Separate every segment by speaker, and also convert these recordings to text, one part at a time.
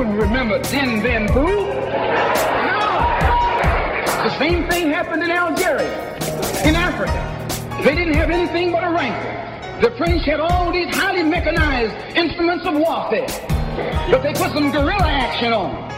Speaker 1: You remember Dien Bien Phu? No. The same thing happened in Algeria, in Africa. They didn't have anything but a rifle. The French had all these highly mechanized instruments of warfare, but they put some guerrilla action on them.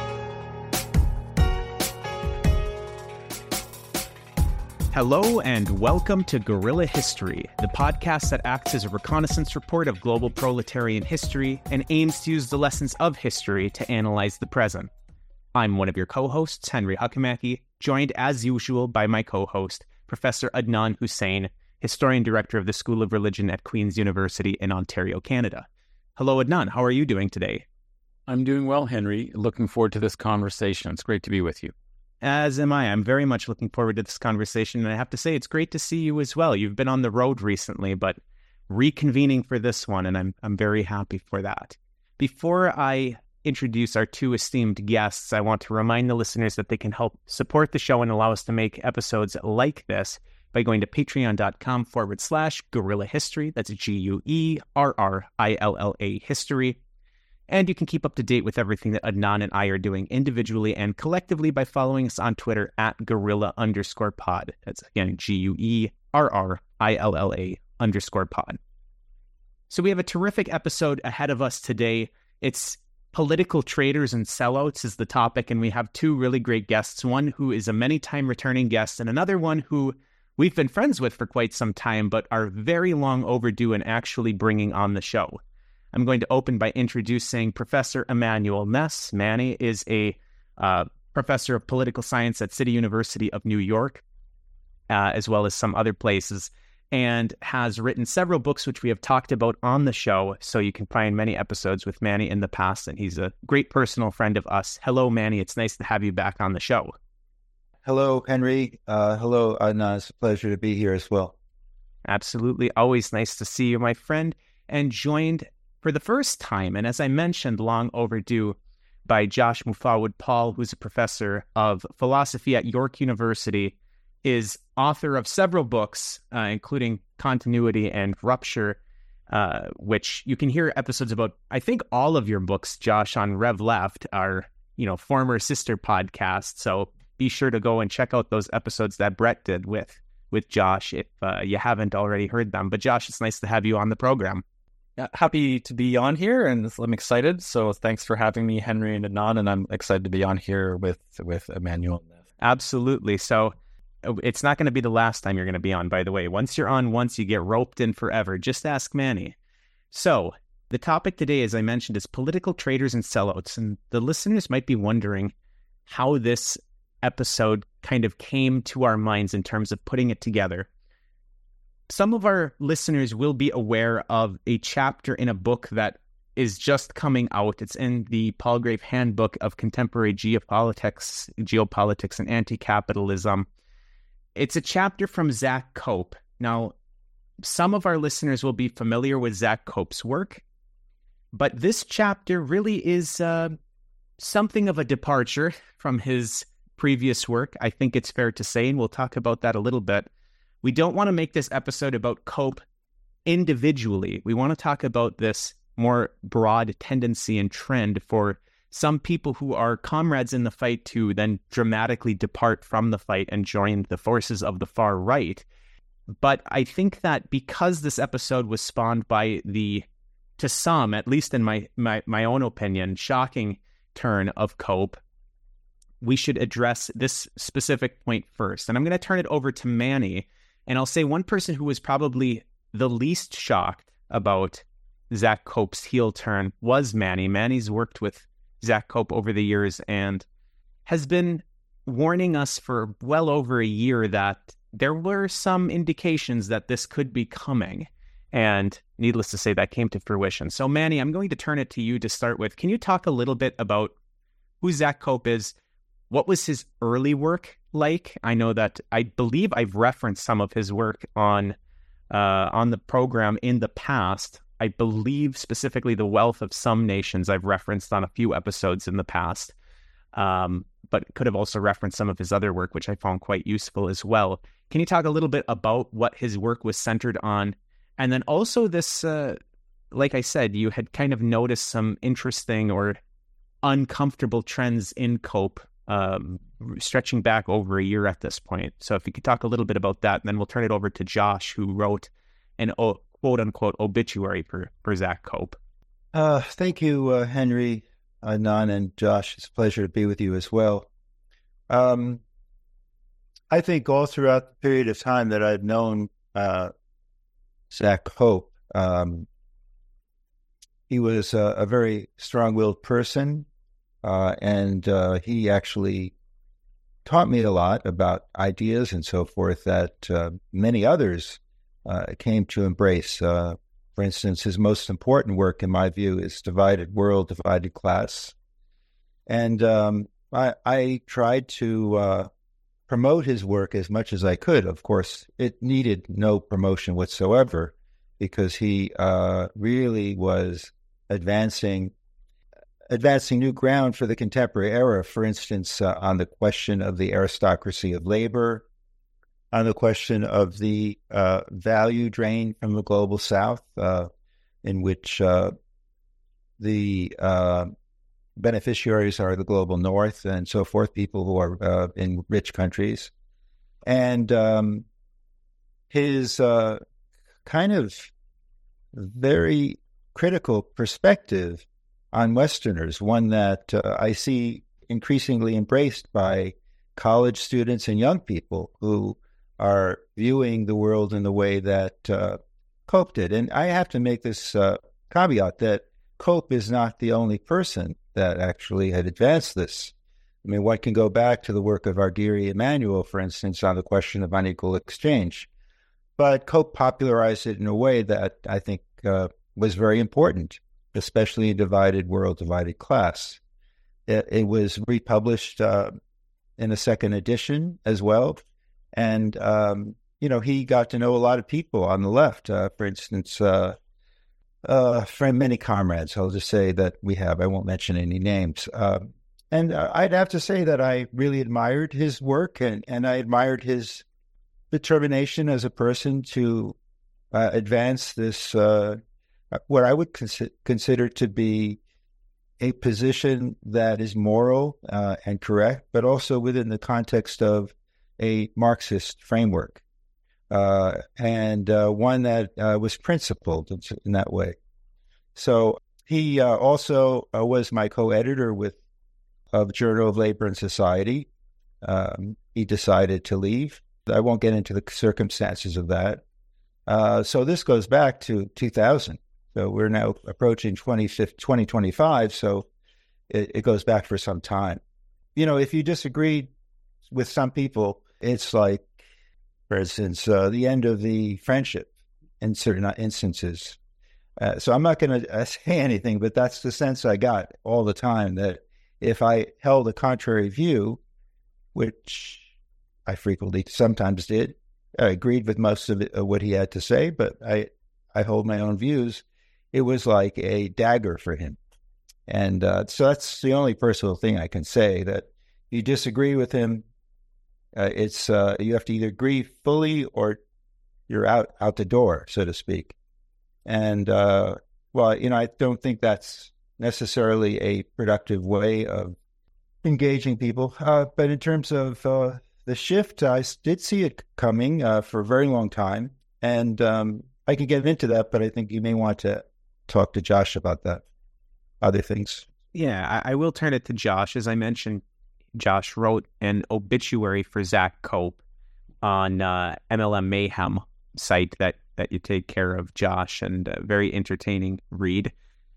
Speaker 2: Hello and welcome to Guerrilla History, the podcast that acts as a reconnaissance report of global proletarian history and aims to use the lessons of history to analyze the present. I'm one of your co-hosts, Henry Huckamacky, joined as usual by my co-host, Professor Adnan Hussain, Historian Director of the School of Religion at Queen's University in Ontario, Canada. Hello, Adnan. How are you doing today?
Speaker 3: I'm doing well, Henry. Looking forward to this conversation. It's great to be with you.
Speaker 2: As am I. I'm very much looking forward to this conversation, and I have to say it's great to see you as well. You've been on the road recently, but reconvening for this one, and I'm very happy for that. Before I introduce our two esteemed guests, I want to remind the listeners that they can help support the show and allow us to make episodes like this by going to patreon.com/Guerrilla History. That's GUERRILLA History. And you can keep up to date with everything that Adnan and I are doing individually and collectively by following us on Twitter at Guerrilla_pod. That's again, GUERRILLA_pod. So we have a terrific episode ahead of us today. It's political traitors and sellouts is the topic, and we have two really great guests, one who is a many-time returning guest and another one who we've been friends with for quite some time, but are very long overdue in actually bringing on the show. I'm going to open by introducing Professor Emmanuel Ness. Manny is a professor of political science at City University of New York, as well as some other places, and has written several books which we have talked about on the show, so you can find many episodes with Manny in the past, and he's a great personal friend of us. Hello, Manny. It's nice to have you back on the show.
Speaker 4: Hello, Henry. Hello, Adnan. It's a pleasure to be here as well.
Speaker 2: Absolutely. Always nice to see you, my friend. And joined for the first time, and as I mentioned, long overdue, by Josh Mufawwid-Paul, who's a professor of philosophy at York University, is author of several books, including Continuity and Rupture, which you can hear episodes about. I think all of your books, Josh, on Rev Left, are former sister podcasts. So be sure to go and check out those episodes that Brett did with Josh if you haven't already heard them. But Josh, it's nice to have you on the program.
Speaker 3: Yeah, happy to be on here, and I'm excited. So thanks for having me, Henry and Adnan, and I'm excited to be on here with Emmanuel.
Speaker 2: Absolutely. So it's not going to be the last time you're going to be on, by the way. Once you're on once, you get roped in forever. Just ask Manny. So the topic today, as I mentioned, is political traitors and sellouts, and the listeners might be wondering how this episode kind of came to our minds in terms of putting it together. Some of our listeners will be aware of a chapter in a book that is just coming out. It's in the Palgrave Handbook of Contemporary Geopolitics and Anti-Capitalism. It's a chapter from Zach Cope. Now, some of our listeners will be familiar with Zach Cope's work, but this chapter really is something of a departure from his previous work. I think it's fair to say, and we'll talk about that a little bit. We don't want to make this episode about Cope individually. We want to talk about this more broad tendency and trend for some people who are comrades in the fight to then dramatically depart from the fight and join the forces of the far right. But I think that because this episode was spawned by to some, at least in my own opinion, shocking turn of Cope, we should address this specific point first. And I'm going to turn it over to Manny. And I'll say one person who was probably the least shocked about Zach Cope's heel turn was Manny. Manny's worked with Zach Cope over the years and has been warning us for well over a year that there were some indications that this could be coming. And needless to say, that came to fruition. So Manny, I'm going to turn it to you to start with. Can you talk a little bit about who Zach Cope is? What was his early work like? I know that I believe I've referenced some of his work on the program in the past. I believe specifically The Wealth of Some Nations I've referenced on a few episodes in the past, but could have also referenced some of his other work, which I found quite useful as well. Can you talk a little bit about what his work was centered on? And then also this, like I said, you had kind of noticed some interesting or uncomfortable trends in COPE, stretching back over a year at this point. So if you could talk a little bit about that, and then we'll turn it over to Josh, who wrote an quote-unquote obituary for Zach Cope.
Speaker 4: Thank you, Henry, Adnan, and Josh. It's a pleasure to be with you as well. I think all throughout the period of time that I've known Zach Cope, he was a very strong-willed person, and he actually taught me a lot about ideas and so forth that many others came to embrace. For instance, his most important work, in my view, is Divided World, Divided Class. And I tried to promote his work as much as I could. Of course, it needed no promotion whatsoever because he really was advancing new ground for the contemporary era, for instance, on the question of the aristocracy of labor, on the question of the value drain from the global South, in which the beneficiaries are the global North and so forth, people who are in rich countries. And his kind of very critical perspective on Westerners, one that I see increasingly embraced by college students and young people who are viewing the world in the way that Cope did. And I have to make this caveat that Cope is not the only person that actually had advanced this. I mean, one can go back to the work of Argyri Emanuel, for instance, on the question of unequal exchange. But Cope popularized it in a way that I think was very important, especially in Divided World, Divided Class. It was republished in a second edition as well. And, he got to know a lot of people on the left, for instance, from many comrades, I'll just say that we have. I won't mention any names. And I'd have to say that I really admired his work and I admired his determination as a person to advance this, what I would consider to be a position that is moral and correct, but also within the context of a Marxist framework, and one that was principled in that way. So he also was my co-editor of Journal of Labor and Society. He decided to leave. I won't get into the circumstances of that. So this goes back to 2000. So we're now approaching 2025, so it goes back for some time. If you disagree with some people, it's like, for instance, the end of the friendship in certain instances. So I'm not going to say anything, but that's the sense I got all the time, that if I held a contrary view, which I frequently sometimes did, I agreed with most of what he had to say, but I hold my own views. It was like a dagger for him. And so that's the only personal thing I can say, that you disagree with him, it's you have to either agree fully or you're out the door, so to speak. And I don't think that's necessarily a productive way of engaging people. But in terms of the shift, I did see it coming for a very long time, and I can get into that. But I think you may want to talk to Josh about that. Other things.
Speaker 2: Yeah, I will turn it to Josh. As I mentioned, Josh wrote an obituary for Zach Cope on MLM Mayhem site that you take care of, Josh, and a very entertaining read.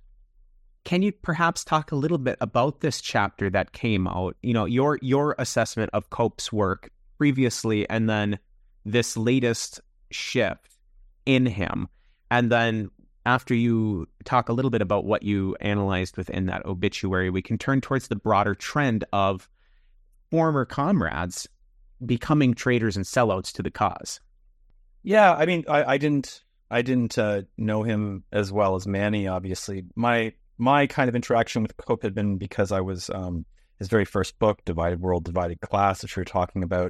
Speaker 2: Can you perhaps talk a little bit about this chapter that came out? Your assessment of Cope's work previously, and then this latest shift in him, and then after you talk a little bit about what you analyzed within that obituary, we can turn towards the broader trend of former comrades becoming traitors and sellouts to the cause.
Speaker 3: Yeah, I mean, I didn't know him as well as Manny, obviously. My kind of interaction with Cope had been because I was his very first book, Divided World, Divided Class, which we were talking about.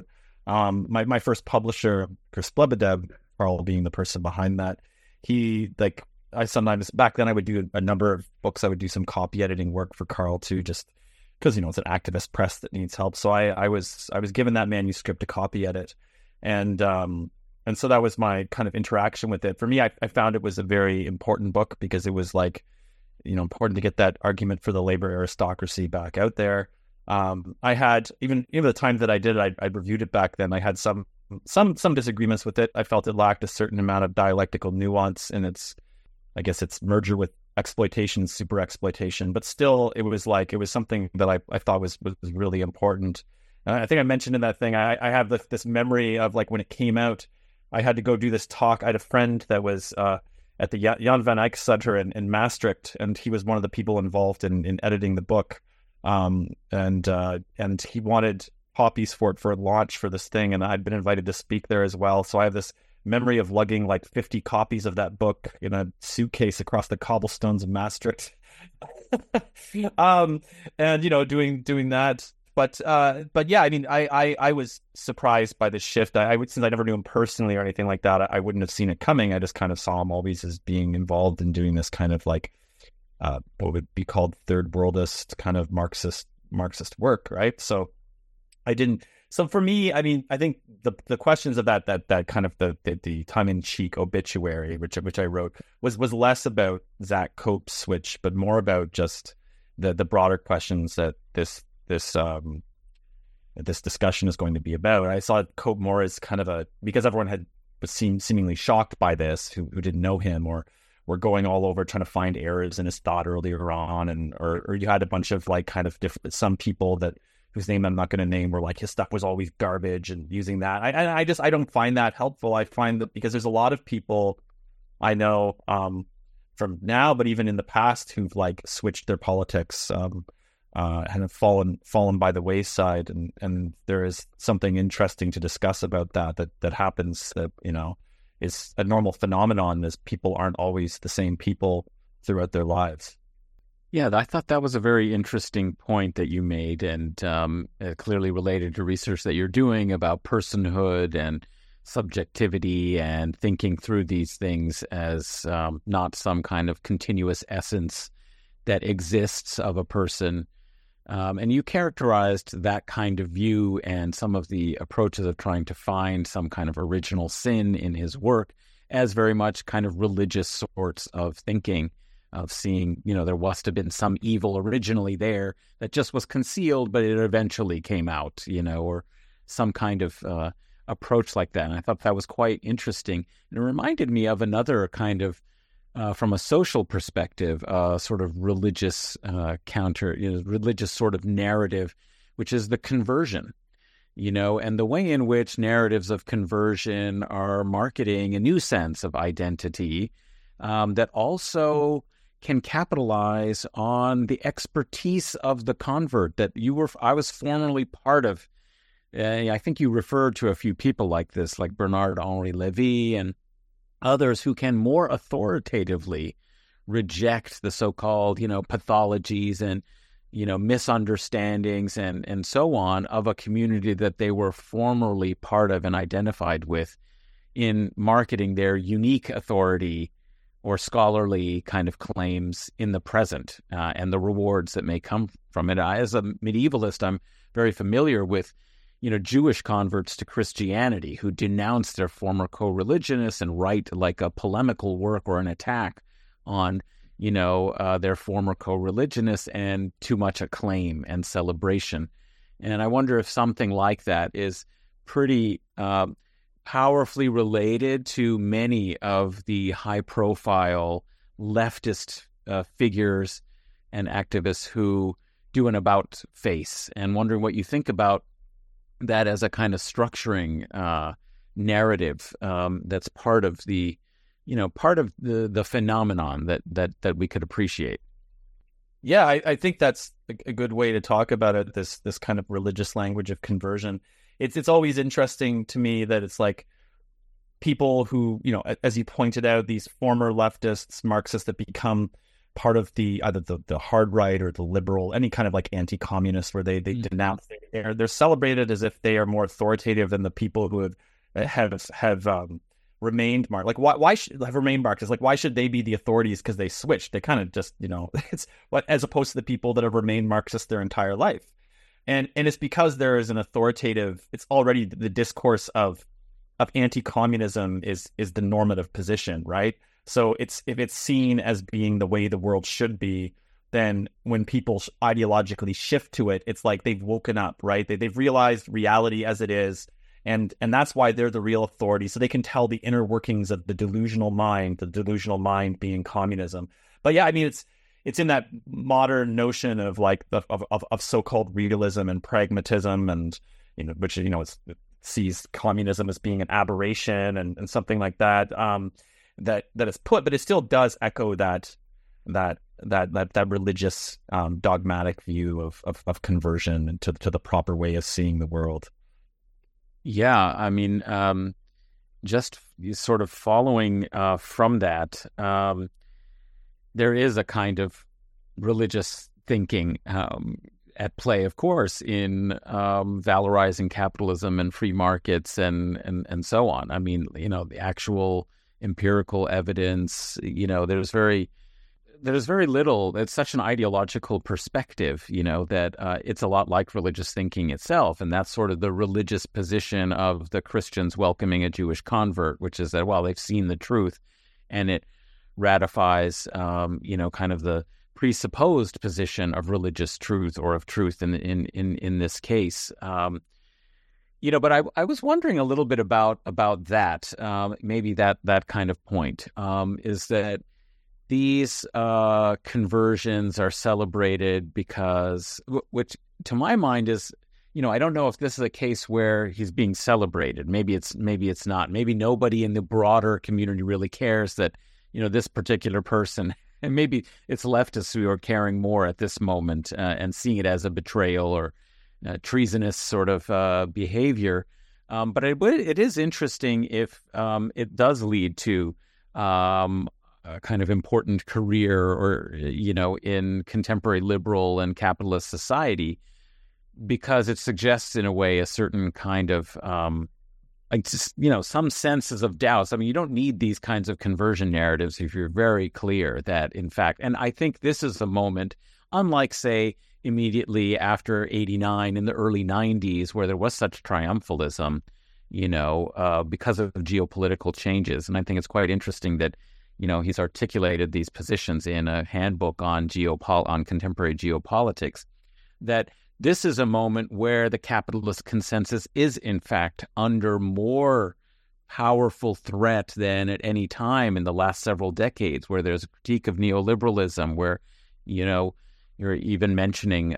Speaker 3: My first publisher, Chris Blebedeb, Carl being the person behind that, I sometimes, back then I would do a number of books. I would do some copy editing work for Carl too, just because it's an activist press that needs help. So I was given that manuscript to copy edit, and so that was my kind of interaction with it. For me, I found it was a very important book because it was like, important to get that argument for the labor aristocracy back out there. I had even the time that I did it, I reviewed it back then. I had some disagreements with it. I felt it lacked a certain amount of dialectical nuance in its merger with exploitation, super exploitation. But still, it was something that I thought was really important. And I think I mentioned in that thing, I have this memory of like when it came out, I had to go do this talk. I had a friend that was at the Jan van Eyck Center in Maastricht, and he was one of the people involved in editing the book. And he wanted copies for launch for this thing, and I'd been invited to speak there as well. So I have this memory of lugging like 50 copies of that book in a suitcase across the cobblestones of Maastricht. And doing that. But yeah, I mean, I was surprised by the shift. Since I never knew him personally or anything like that, I wouldn't have seen it coming. I just kind of saw him always as being involved in doing this kind of like what would be called third worldist kind of Marxist work, right? So I didn't. So for me, I mean, I think the questions of that kind of the tongue-in-cheek obituary, which I wrote, was less about Zach Cope's switch, but more about just the broader questions that this discussion is going to be about. I saw Cope more as kind of because everyone was seemingly shocked by this, who didn't know him or were going all over trying to find errors in his thought earlier on, or you had a bunch of like kind of different, some people whose name I'm not going to name were like his stuff was always garbage and using that. I don't find that helpful. I find that because there's a lot of people I know from now, but even in the past, who've like switched their politics and have fallen by the wayside, and there is something interesting to discuss about that happens. That is a normal phenomenon, as people aren't always the same people throughout their lives.
Speaker 5: Yeah, I thought that was a very interesting point that you made, and clearly related to research that you're doing about personhood and subjectivity and thinking through these things as not some kind of continuous essence that exists of a person. And you characterized that kind of view and some of the approaches of trying to find some kind of original sin in his work as very much kind of religious sorts of thinking, of seeing, there must have been some evil originally there that just was concealed, but it eventually came out, or some kind of approach like that. And I thought that was quite interesting. And it reminded me of another kind of, from a social perspective, sort of religious religious sort of narrative, which is the conversion, and the way in which narratives of conversion are marketing a new sense of identity that also can capitalize on the expertise of the convert that I was formerly part of. I think you referred to a few people like this, like Bernard-Henri Lévy and others who can more authoritatively reject the so-called, pathologies and, misunderstandings and so on of a community that they were formerly part of and identified with in marketing their unique authority or scholarly kind of claims in the present and the rewards that may come from it. As a medievalist, I'm very familiar with Jewish converts to Christianity who denounce their former co-religionists and write like a polemical work or an attack on, their former co-religionists, and too much acclaim and celebration. And I wonder if something like that is pretty powerfully related to many of the high-profile leftist figures and activists who do an about-face, and wondering what you think about that as a kind of structuring narrative that's part of the phenomenon that we could appreciate.
Speaker 3: Yeah, I think that's a good way to talk about it. This kind of religious language of conversion. It's always interesting to me that it's like people who, as you pointed out, these former leftists, Marxists that become part of either the hard right or the liberal, any kind of like anti-communist, where they denounce they're celebrated as if they are more authoritative than the people who have remained Like why should have remained Marxists? Like why should they be the authorities because they switched? They kind of just, it's what, as opposed to the people that have remained Marxist their entire life. And it's because there is an authoritative, it's already the discourse of anti-communism is the normative position, right? So if it's seen as being the way the world should be, then when people ideologically shift to it, it's like they've woken up, right? They've realized reality as it is. And that's why they're the real authority. So they can tell the inner workings of the delusional mind being communism. But yeah, I mean, it's in that modern notion of like of so-called realism and pragmatism, and which it sees communism as being an aberration and something like that. That is put, but it still does echo that religious dogmatic view of conversion and to the proper way of seeing the world.
Speaker 5: Yeah, I mean, just sort of following from that, there is a kind of religious thinking at play, of course, in valorizing capitalism and free markets and so on. I mean, the actual empirical evidence, there's very little. It's such an ideological perspective, that it's a lot like religious thinking itself. And that's sort of the religious position of the Christians welcoming a Jewish convert, which is that, well, they've seen the truth, and it ratifies, kind of the presupposed position of religious truth or of truth in this case. But I was wondering a little bit about that, maybe that kind of point, is that these conversions are celebrated because, which to my mind is, I don't know if this is a case where he's being celebrated. Maybe it's not. Maybe nobody in the broader community really cares that, this particular person, and maybe it's leftists who are caring more at this moment and seeing it as a betrayal or treasonous sort of behavior. But it is interesting if it does lead to a kind of important career or, in contemporary liberal and capitalist society, because it suggests in a way a certain kind of, some senses of doubts. I mean, you don't need these kinds of conversion narratives if you're very clear that, in fact, and I think this is a moment, unlike, say, immediately after 89 in the early 90s, where there was such triumphalism, because of geopolitical changes. And I think it's quite interesting that, he's articulated these positions in a handbook on contemporary geopolitics, that this is a moment where the capitalist consensus is, in fact, under more powerful threat than at any time in the last several decades, where there's a critique of neoliberalism, where, you're even mentioning,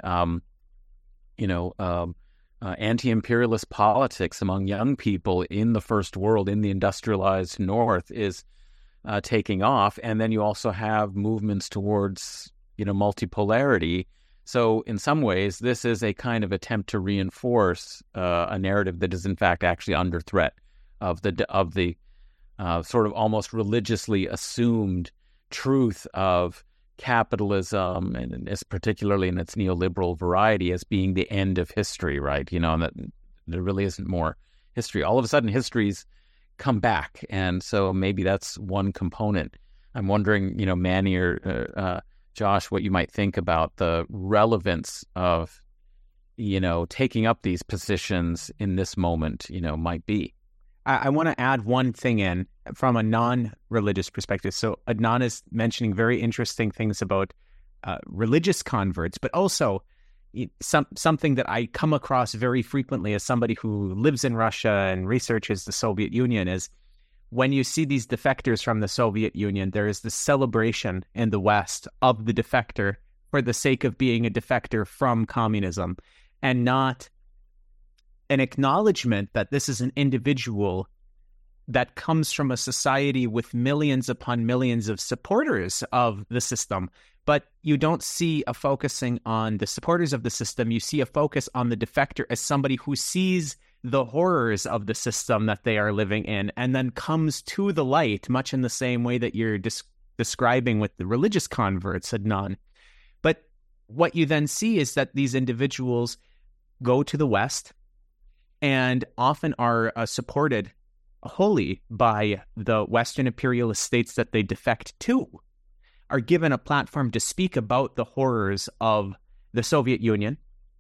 Speaker 5: anti-imperialist politics among young people in the first world, in the industrialized North, is taking off. And then you also have movements towards, multipolarity. So in some ways, this is a kind of attempt to reinforce a narrative that is in fact actually under threat of the sort of almost religiously assumed truth of capitalism, and particularly in its neoliberal variety, as being the end of history, right? And that there really isn't more history. All of a sudden, history's come back, and so maybe that's one component. I'm wondering, Manny or Josh, what you might think about the relevance of, taking up these positions in this moment, might be.
Speaker 2: I want to add one thing in from a non-religious perspective. So Adnan is mentioning very interesting things about religious converts, but also something that I come across very frequently as somebody who lives in Russia and researches the Soviet Union is when you see these defectors from the Soviet Union, there is this celebration in the West of the defector for the sake of being a defector from communism, and not an acknowledgement that this is an individual that comes from a society with millions upon millions of supporters of the system. But you don't see a focusing on the supporters of the system. You see a focus on the defector as somebody who sees the horrors of the system that they are living in and then comes to the light, much in the same way that you're describing with the religious converts, Adnan. But what you then see is that these individuals go to the West and often are supported wholly by the Western imperialist states that they defect to, are given a platform to speak about the horrors of the Soviet Union.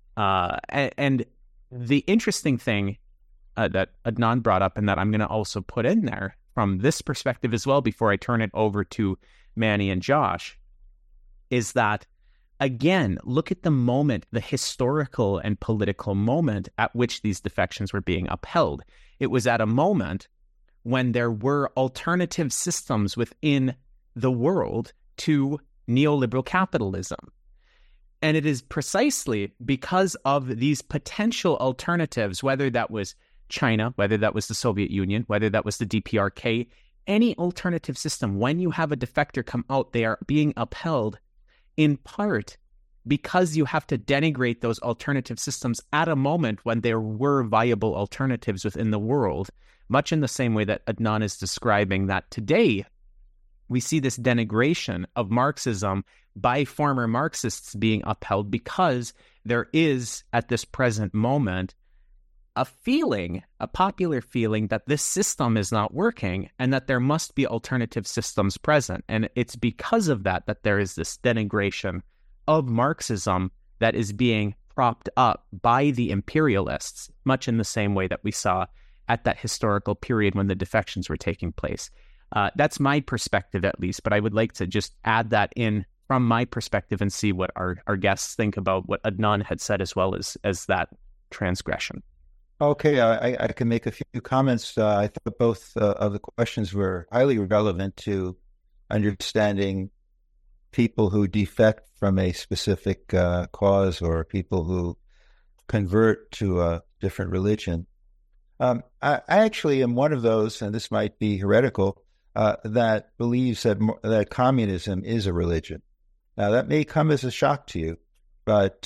Speaker 2: And the interesting thing that Adnan brought up, and that I'm going to also put in there from this perspective as well before I turn it over to Manny and Josh, is that, again, look at the moment, the historical and political moment at which these defections were being upheld. It was at a moment when there were alternative systems within the world to neoliberal capitalism. And it is precisely because of these potential alternatives, whether that was China, whether that was the Soviet Union, whether that was the DPRK, any alternative system, when you have a defector come out, they are being upheld in part because you have to denigrate those alternative systems at a moment when there were viable alternatives within the world, much in the same way that Adnan is describing that today we see this denigration of Marxism by former Marxists being upheld because there is, at this present moment, a feeling, a popular feeling that this system is not working and that there must be alternative systems present. And it's because of that that there is this denigration of Marxism that is being propped up by the imperialists, much in the same way that we saw at that historical period when the defections were taking place. That's my perspective, at least, but I would like to just add that in from my perspective and see what our guests think about what Adnan had said, as well as that transgression.
Speaker 4: Okay, I can make a few comments. I thought both of the questions were highly relevant to understanding people who defect from a specific cause or people who convert to a different religion. I actually am one of those, and this might be heretical, that believes that communism is a religion. Now, that may come as a shock to you, but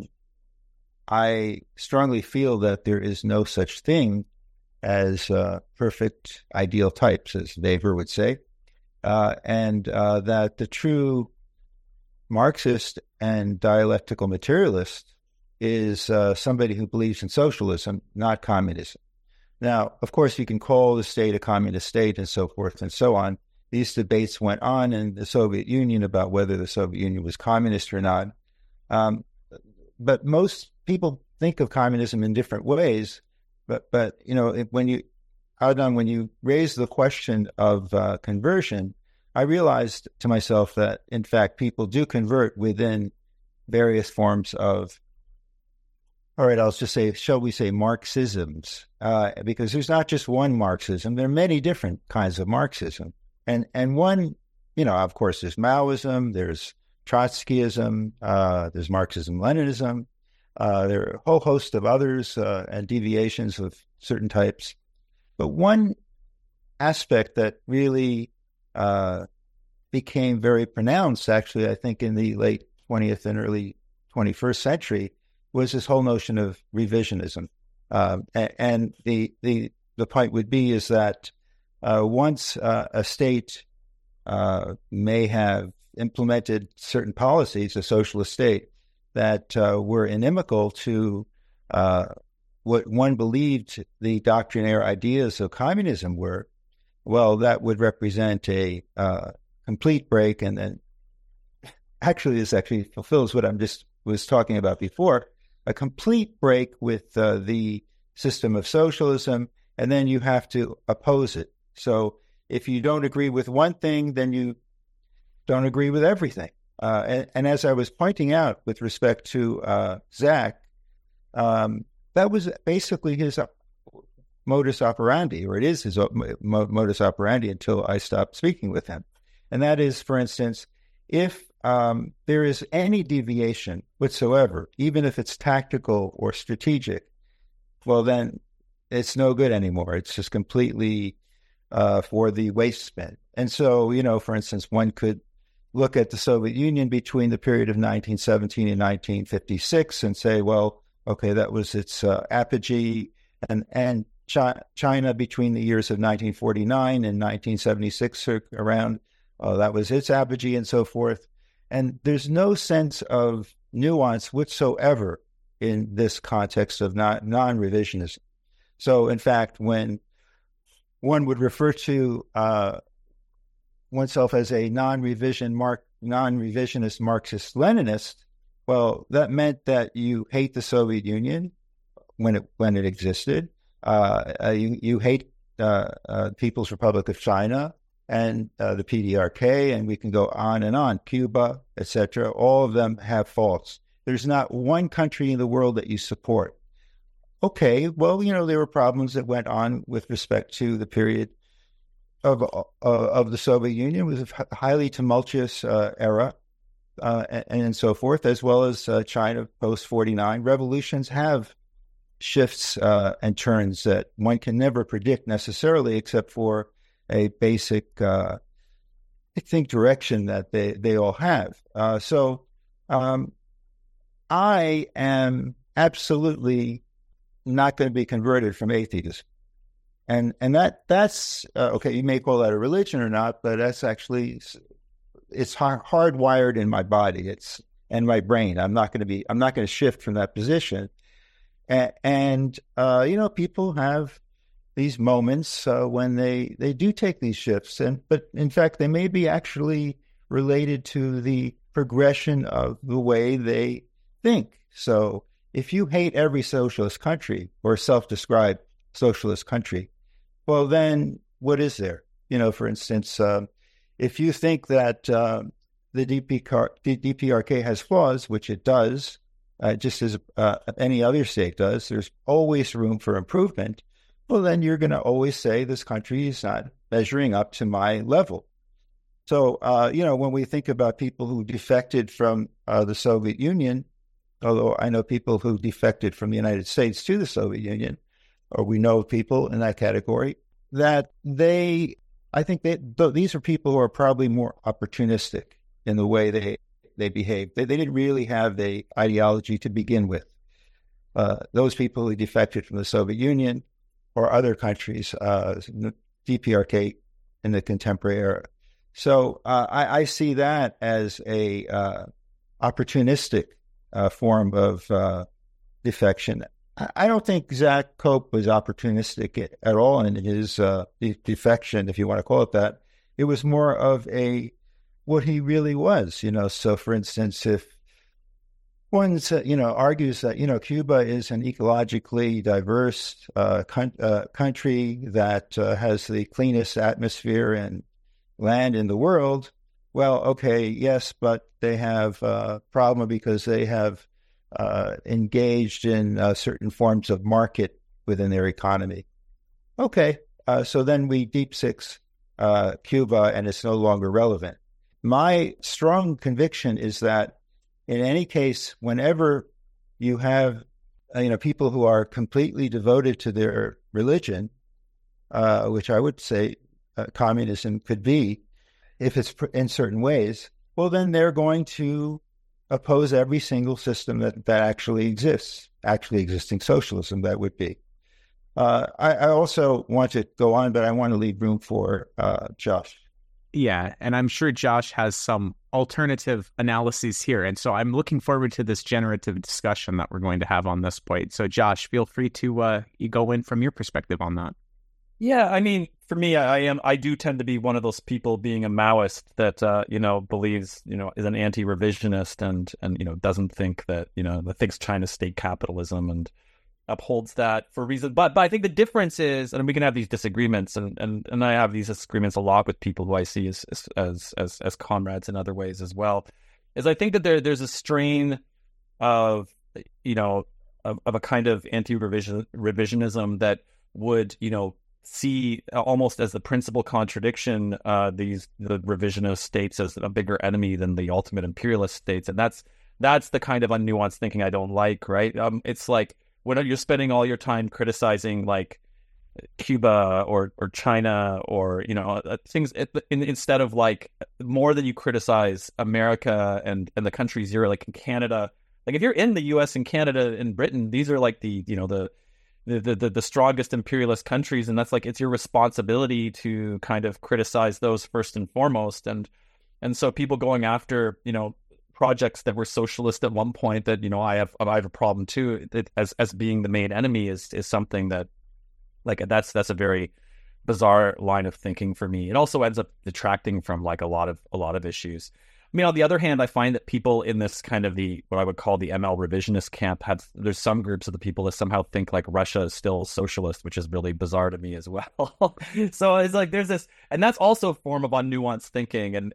Speaker 4: I strongly feel that there is no such thing as perfect ideal types, as Weber would say, and that the true Marxist and dialectical materialist is somebody who believes in socialism, not communism. Now, of course, you can call the state a communist state and so forth and so on. These debates went on in the Soviet Union about whether the Soviet Union was communist or not. But most people think of communism in different ways. But you know, when you raise the question of conversion, I realized to myself that, in fact, people do convert within various forms of, all right, I'll just say, shall we say, Marxisms, because there's not just one Marxism. There are many different kinds of Marxism. And one, of course, there's Maoism, there's Trotskyism, there's Marxism-Leninism. There are a whole host of others and deviations of certain types. But one aspect that really became very pronounced, actually, I think in the late 20th and early 21st century, was this whole notion of revisionism. And the point would be is that once a state may have implemented certain policies, a socialist state, that were inimical to what one believed the doctrinaire ideas of communism were, well, that would represent a complete break. And then this actually fulfills what I just was talking about before, a complete break with the system of socialism, and then you have to oppose it. So if you don't agree with one thing, then you don't agree with everything. And as I was pointing out with respect to Zach, that was basically his modus operandi, or it is his modus operandi until I stopped speaking with him. And that is, for instance, if there is any deviation whatsoever, even if it's tactical or strategic, well, then it's no good anymore. It's just completely for the waste bin. And so, for instance, one could look at the Soviet Union between the period of 1917 and 1956 and say, well, okay, that was its apogee, and China between the years of 1949 and 1976 around, that was its apogee, and so forth. And there's no sense of nuance whatsoever in this context of non-revisionism. So, in fact, when one would refer to oneself as a non-revisionist Marxist-Leninist, well, that meant that you hate the Soviet Union when it existed. You hate People's Republic of China and the PDRK, and we can go on and on, Cuba, etc. All of them have faults. There's not one country in the world that you support. Okay, well, there were problems that went on with respect to the period of the Soviet Union. It was a highly tumultuous era, and so forth, as well as China post-49. Revolutions have shifts and turns that one can never predict necessarily, except for a basic, I think, direction that they all have. So I am absolutely not going to be converted from atheism. And that's okay. You may call that a religion or not, but that's actually, it's hardwired in my body. And my brain. I'm not going to shift from that position. And people have these moments when they do take these shifts, but in fact they may be actually related to the progression of the way they think. So if you hate every socialist country or self-described socialist country, well, then what is there? For instance, if you think that the DPRK has flaws, which it does, just as any other state does, there's always room for improvement. Well, then you're going to always say this country is not measuring up to my level. So, when we think about people who defected from the Soviet Union, although I know people who defected from the United States to the Soviet Union, or we know people in that category, that these are people who are probably more opportunistic in the way they behave. They didn't really have the ideology to begin with. Those people who defected from the Soviet Union or other countries, DPRK in the contemporary era. So I see that as a opportunistic form of defection. I don't think Zach Cope was opportunistic at all in his defection, if you want to call it that. It was more of what he really was, So, for instance, if one, argues that, Cuba is an ecologically diverse country that has the cleanest atmosphere and land in the world, well, okay, yes, but they have a problem because they have engaged in certain forms of market within their economy. Okay, so then we deep six Cuba and it's no longer relevant. My strong conviction is that in any case, whenever you have people who are completely devoted to their religion, which I would say communism could be, if it's in certain ways, well, then they're going to oppose every single system that actually exists, actually existing socialism, that would be. I also want to go on, but I want to leave room for Josh.
Speaker 2: Yeah, and I'm sure Josh has some alternative analyses here. And so I'm looking forward to this generative discussion that we're going to have on this point. So Josh, feel free to you go in from your perspective on that.
Speaker 3: Yeah, I mean, for me, I do tend to be one of those people, being a Maoist that, believes, is an anti-revisionist and doesn't think that, that thinks China's state capitalism and upholds that for reasons. But I think the difference is, and we can have these disagreements, and I have these disagreements a lot with people who I see as comrades in other ways as well, is I think that there's a strain of, of a kind of anti-revisionism that would, see almost as the principal contradiction the revisionist states as a bigger enemy than the ultimate imperialist states, and that's the kind of unnuanced thinking I don't like. Right? It's like when you're spending all your time criticizing like Cuba or China or things, instead of like more than you criticize America and the countries you're like in Canada. Like if you're in the U.S. and Canada and Britain, these are like the strongest imperialist countries, and that's like it's your responsibility to kind of criticize those first and foremost. And so people going after projects that were socialist at one point that I have a problem too, that as being the main enemy is something that like that's a very bizarre line of thinking for me. It also ends up detracting from like a lot of issues. I mean, on the other hand, I find that people in this kind of what I would call the ML revisionist camp there's some groups of the people that somehow think like Russia is still socialist, which is really bizarre to me as well. So it's like there's this, and that's also a form of unnuanced thinking.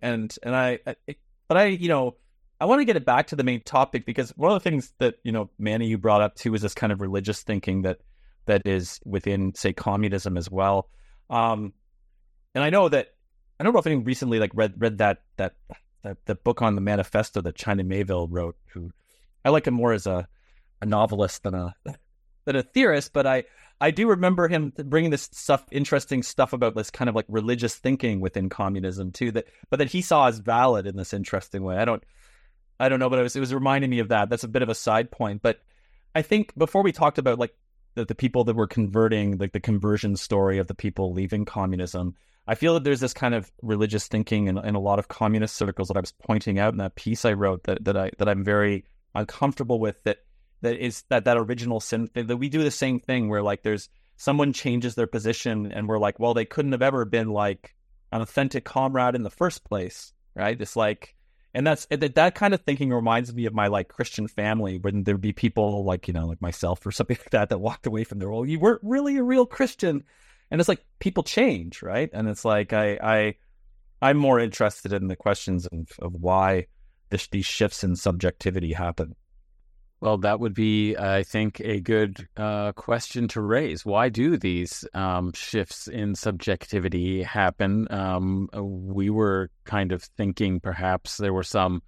Speaker 3: But I want to get it back to the main topic, because one of the things that, Manny, you brought up too, is this kind of religious thinking that is within, say, communism as well. And I don't know if anyone recently like read that book on the manifesto that China Miéville wrote, who I like him more as a novelist than a theorist, but I do remember him bringing this interesting stuff about this kind of like religious thinking within communism too, but that he saw as valid in this interesting way. I don't know, but it was reminding me of that. That's a bit of a side point, but I think before we talked about like the people that were converting, like the conversion story of the people leaving communism, I feel that there's this kind of religious thinking in a lot of communist circles that I was pointing out in that piece I wrote that I'm very uncomfortable with, that is that original sin thing, that we do the same thing where like there's someone changes their position and we're like, well, they couldn't have ever been like an authentic comrade in the first place, right? It's like, and that kind of thinking reminds me of my like Christian family, when there'd be people like, like myself or something like that walked away from their role. You weren't really a real Christian. And it's like people change, right? And it's like I'm more interested in the questions of why these shifts in subjectivity happen.
Speaker 5: Well, that would be, I think, a good question to raise. Why do these shifts in subjectivity happen? We were kind of thinking perhaps there were some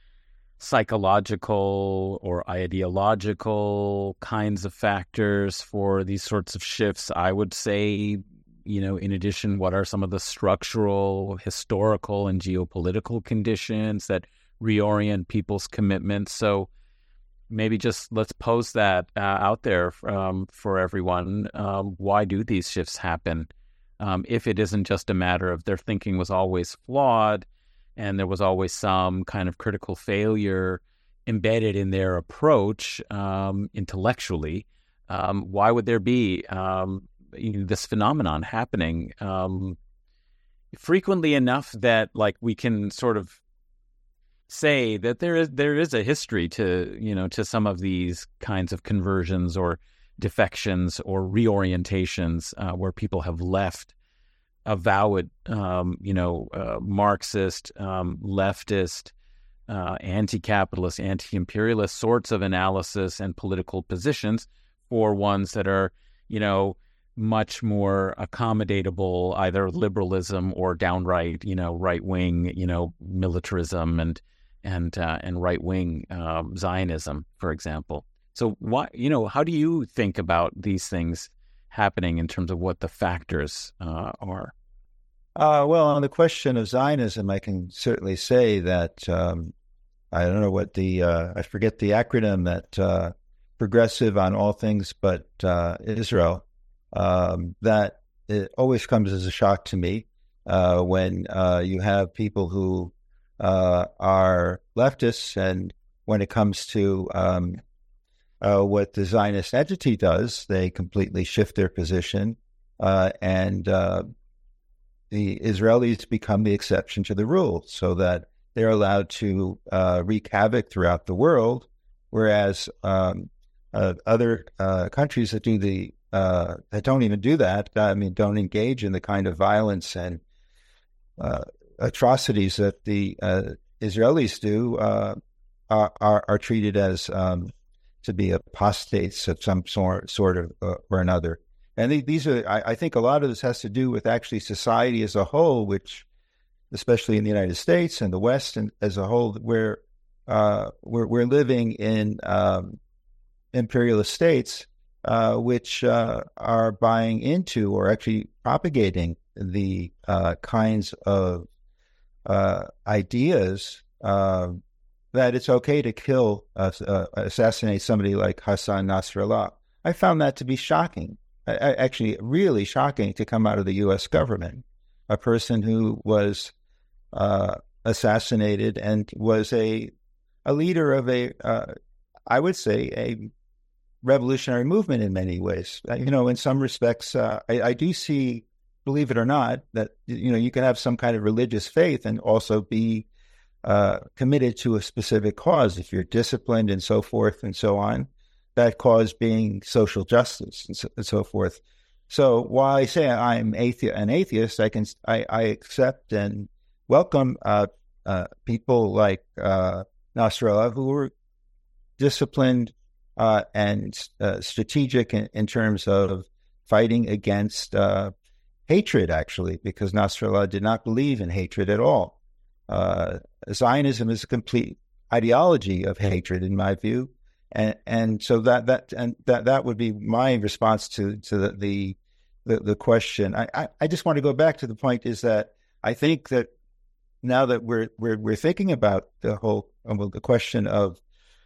Speaker 5: psychological or ideological kinds of factors for these sorts of shifts. I would say, in addition, what are some of the structural, historical, and geopolitical conditions that reorient people's commitments? So maybe just let's pose that out there for everyone. Why do these shifts happen? If it isn't just a matter of their thinking was always flawed and there was always some kind of critical failure embedded in their approach intellectually, why would there be this phenomenon happening frequently enough that like we can sort of say that there is a history to some of these kinds of conversions or defections or reorientations where people have left avowed Marxist, leftist, anti-capitalist, anti-imperialist sorts of analysis and political positions for ones that are much more accommodatable, either liberalism or downright right-wing militarism and right-wing Zionism, for example. So why, how do you think about these things happening in terms of what the factors are?
Speaker 4: Well, on the question of Zionism, I can certainly say that I don't know what I forget the acronym, that progressive on all things but Israel, that it always comes as a shock to me when you have people who are leftists, and when it comes to what the Zionist entity does, they completely shift their position, and the Israelis become the exception to the rule, so that they're allowed to wreak havoc throughout the world, whereas other countries that that don't even do that, don't engage in the kind of violence and atrocities that the Israelis do, are treated as to be apostates of some sort of or another. And these are, I think, a lot of this has to do with actually society as a whole, which, especially in the United States and the West and as a whole, where we're living in imperialist states, which are buying into or actually propagating the kinds of ideas that it's okay to kill, assassinate somebody like Hassan Nasrallah. I found that to be shocking. Actually, really shocking to come out of the U.S. government. A person who was assassinated and was a leader of I would say, a revolutionary movement in many ways. In some respects, I do see believe it or not, that you can have some kind of religious faith and also be committed to a specific cause if you're disciplined and so forth and so on. That cause being social justice and so forth. So while I say I'm an atheist, I accept and welcome people like Nasrallah, who were disciplined and strategic in terms of fighting against hatred, actually, because Nasrallah did not believe in hatred at all. Zionism is a complete ideology of hatred, in my view, and so that would be my response to the question. I just want to go back to the point is that I think that now that we're thinking about the question of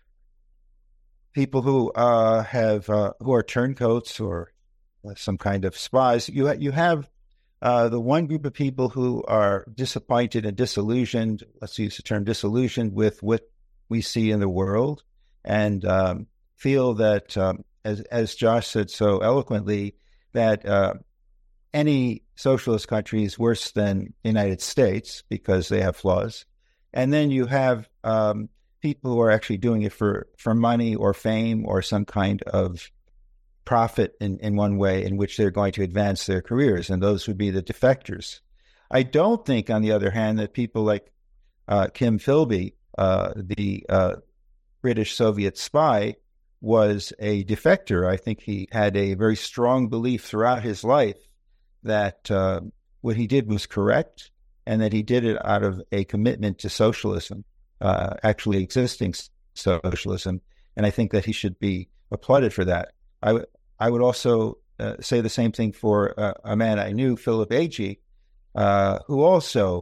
Speaker 4: people who who are turncoats or some kind of spies, you have the one group of people who are disappointed and disillusioned. Let's use the term disillusioned with what we see in the world, and feel that, as Josh said so eloquently, that any socialist country is worse than the United States because they have flaws. And then you have people who are actually doing it for money or fame or some kind of profit in one way in which they're going to advance their careers, and those would be the defectors. I don't think, on the other hand, that people like Kim Philby, the British Soviet spy, was a defector. I think he had a very strong belief throughout his life that what he did was correct, and that he did it out of a commitment to socialism, actually existing socialism. And I think that he should be applauded for that. I would also say the same thing for a man I knew, Philip Agee, who also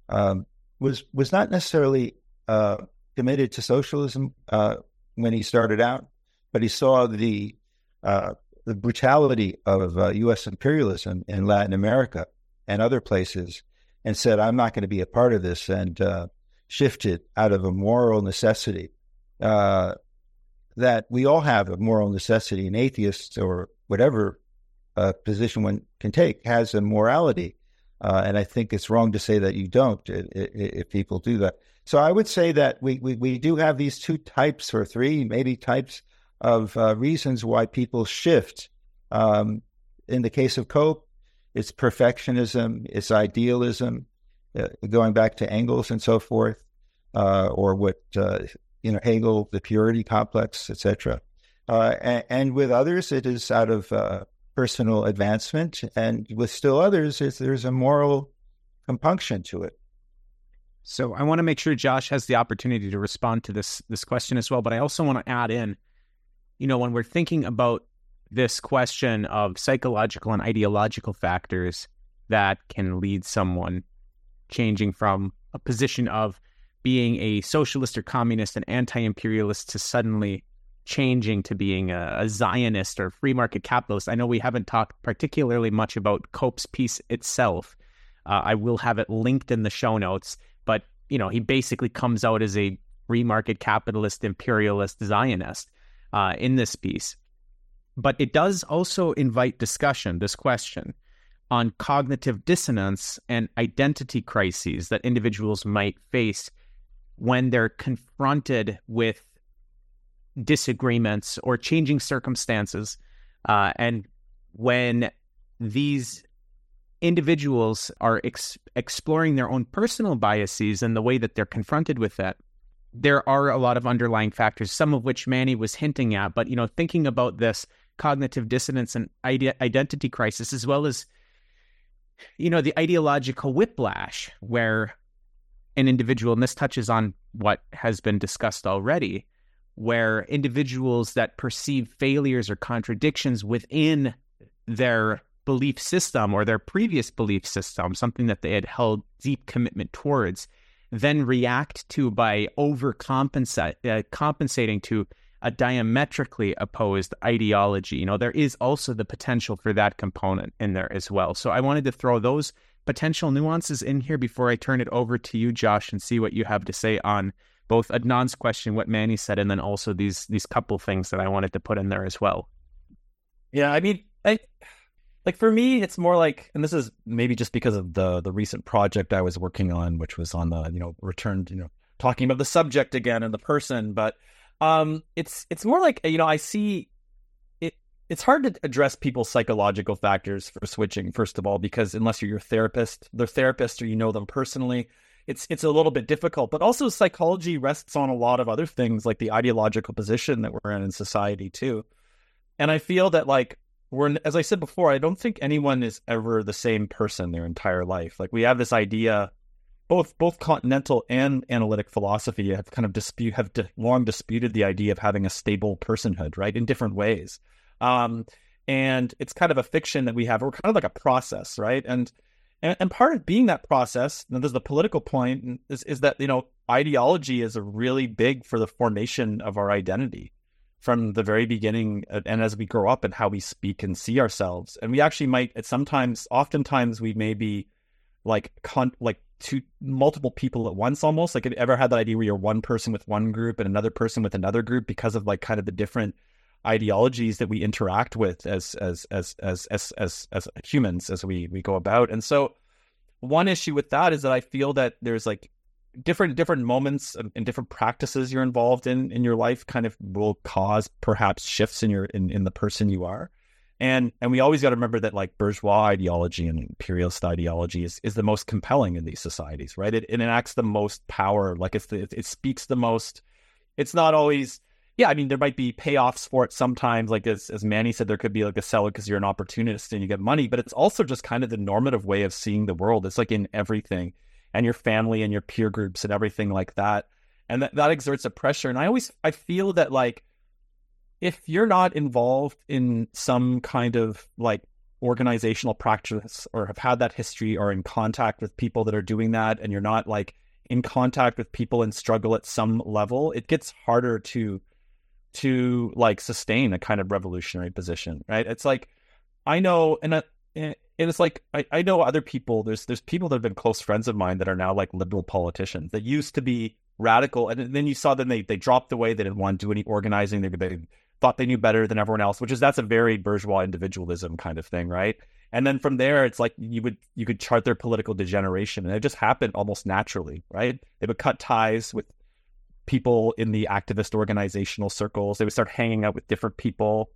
Speaker 4: was not necessarily committed to socialism when he started out, but he saw the brutality of U.S. imperialism in Latin America and other places, and said, "I'm not going to be a part of this," and shifted out of a moral necessity. That we all have a moral necessity, and atheists or whatever position one can take has a morality. And I think it's wrong to say that you don't if people do that. So I would say that we do have these two types or three, maybe types of reasons why people shift. In the case of Cope, it's perfectionism, it's idealism, going back to Engels and so forth, or what Hegel, the purity complex, etc. And with others, it is out of personal advancement, and with still others, there's a moral compunction to it.
Speaker 2: So I want to make sure Josh has the opportunity to respond to this question as well, but I also want to add in, when we're thinking about this question of psychological and ideological factors that can lead someone changing from a position of being a socialist or communist and anti-imperialist to suddenly changing to being a Zionist or free market capitalist. I know we haven't talked particularly much about Cope's piece itself. I will have it linked in the show notes, but he basically comes out as a free market capitalist, imperialist, Zionist in this piece. But it does also invite discussion, this question, on cognitive dissonance and identity crises that individuals might face when they're confronted with disagreements or changing circumstances, and when these individuals are exploring their own personal biases and the way that they're confronted with that, there are a lot of underlying factors, some of which Manny was hinting at. But, thinking about this cognitive dissonance and identity crisis, as well as, the ideological whiplash where an individual, and this touches on what has been discussed already, where individuals that perceive failures or contradictions within their belief system or their previous belief system, something that they had held deep commitment towards, then react to by compensating to a diametrically opposed ideology. There is also the potential for that component in there as well. So I wanted to throw those potential nuances in here before I turn it over to you, Josh, and see what you have to say on both Adnan's question, what Manny said, and then also these couple things that I wanted to put in there as well.
Speaker 3: Yeah, I mean, I like for me, it's more like, and this is maybe just because of the recent project I was working on, which was on the, returned, talking about the subject again and the person, but it's more like, I see it. It's hard to address people's psychological factors for switching, first of all, because unless you're their therapist or you know them personally, it's a little bit difficult. But also psychology rests on a lot of other things, like the ideological position that we're in society too. And I feel that like as I said before, I don't think anyone is ever the same person their entire life. Like we have this idea, both continental and analytic philosophy have kind of long disputed the idea of having a stable personhood, right, in different ways. And it's kind of a fiction that we have. We're kind of like a process, right? And part of being that process, and there's the political point, is that, ideology is a really big for the formation of our identity from the very beginning, and as we grow up and how we speak and see ourselves. And we actually might, oftentimes we may be like to multiple people at once almost. Like, have you ever had that idea where you're one person with one group and another person with another group because of like kind of the different ideologies that we interact with as humans as we go about? And so one issue with that is that I feel that there's like different moments and different practices you're involved in your life kind of will cause perhaps shifts in the person you are. And we always got to remember that like bourgeois ideology and imperialist ideology is the most compelling in these societies, right? It enacts the most power, like it speaks the most. It's not always, yeah, I mean, there might be payoffs for it sometimes, like as Manny said, there could be like a seller because you're an opportunist and you get money, but it's also just kind of the normative way of seeing the world. It's like in everything, and your family and your peer groups and everything like that. And that exerts a pressure. And I feel that like, if you're not involved in some kind of like organizational practice or have had that history or in contact with people that are doing that, and you're not like in contact with people in struggle at some level, it gets harder to like sustain a kind of revolutionary position, right? It's like, I know, and it's like, I know other people, there's people that have been close friends of mine that are now like liberal politicians that used to be radical. And then you saw them, they dropped away. They didn't want to do any organizing. They thought they knew better than everyone else, that's a very bourgeois individualism kind of thing, right? And then from there, it's like you could chart their political degeneration, and it just happened almost naturally, right? They would cut ties with people in the activist organizational circles. They would start hanging out with different people.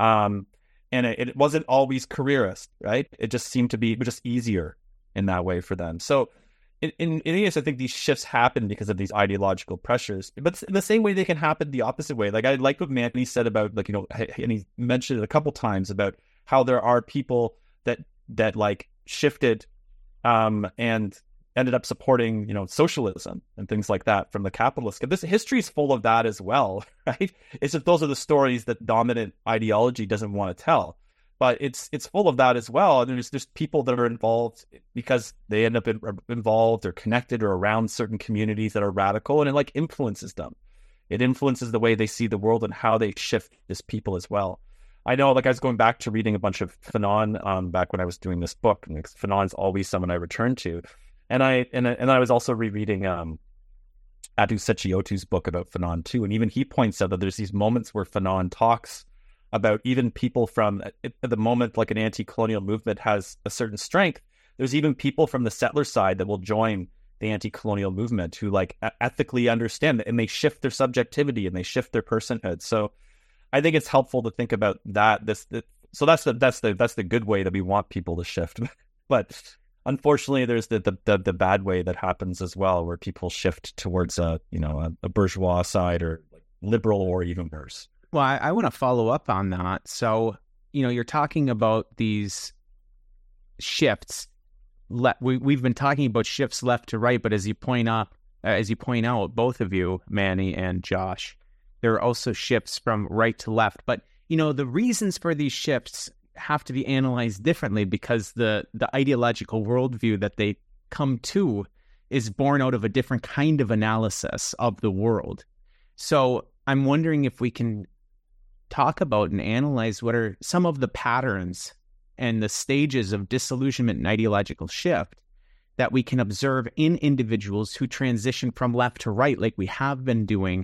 Speaker 3: And it wasn't always careerist, right? It just seemed to be just easier in that way for them. So in any case, I think these shifts happen because of these ideological pressures. But in the same way, they can happen the opposite way. Like I like what Manny said about like, and he mentioned it a couple times about how there are people that like shifted and ended up supporting, socialism and things like that from the capitalists. This history is full of that as well, right? It's just those are the stories that dominant ideology doesn't want to tell. But it's full of that as well. And there's people that are involved because they end up involved or connected or around certain communities that are radical, and it like influences them. It influences the way they see the world and how they shift as people as well. I know, like I was going back to reading a bunch of Fanon back when I was doing this book. And Fanon's always someone I return to. And I was also rereading Adu Seciotu's book about Fanon too. And even he points out that there's these moments where Fanon talks about even people from, at the moment, like an anti-colonial movement has a certain strength, there's even people from the settler side that will join the anti-colonial movement who like ethically understand it, and they shift their subjectivity and they shift their personhood. So I think it's helpful to think about that. So that's the good way that we want people to shift. But unfortunately, there's the bad way that happens as well, where people shift towards a bourgeois side or like liberal or even worse.
Speaker 2: Well, I want to follow up on that. So, you're talking about these shifts. We've been talking about shifts left to right, but as you point out, both of you, Manny and Josh, there are also shifts from right to left. But, the reasons for these shifts have to be analyzed differently because the ideological worldview that they come to is born out of a different kind of analysis of the world. So I'm wondering if we can talk about and analyze what are some of the patterns and the stages of disillusionment and ideological shift that we can observe in individuals who transition from left to right, like we have been doing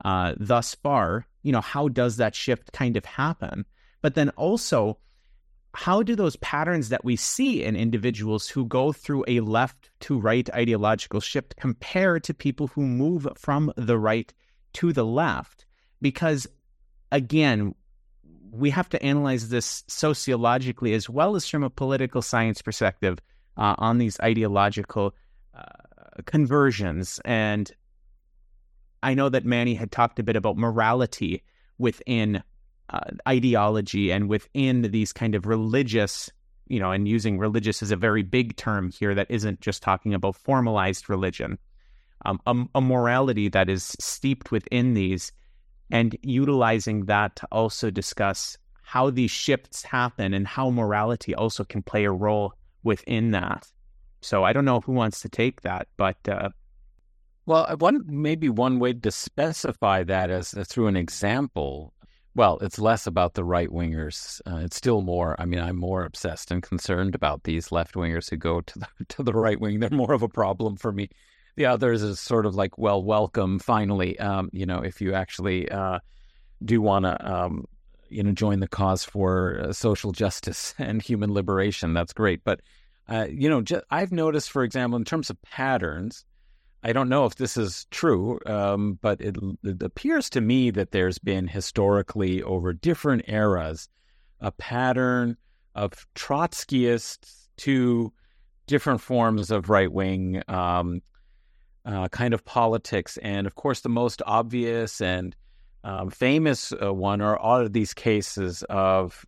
Speaker 2: thus far. How does that shift kind of happen? But then also, how do those patterns that we see in individuals who go through a left to right ideological shift compare to people who move from the right to the left? Because, again, we have to analyze this sociologically as well as from a political science perspective on these ideological conversions. And I know that Manny had talked a bit about morality within ideology and within these kind of religious, and using religious as a very big term here that isn't just talking about formalized religion, a morality that is steeped within these, and utilizing that to also discuss how these shifts happen and how morality also can play a role within that. So I don't know who wants to take that, but
Speaker 5: well, one way to specify that is through an example. Well, it's less about the right-wingers. It's still more. I mean, I'm more obsessed and concerned about these left-wingers who go to the right wing. They're more of a problem for me. The others is sort of like, well, welcome, finally. If you actually do want to, join the cause for social justice and human liberation, that's great. But, I've noticed, for example, in terms of patterns, I don't know if this is true, but it appears to me that there's been historically over different eras a pattern of Trotskyists to different forms of right-wing kind of politics. And, of course, the most obvious and famous one are all of these cases of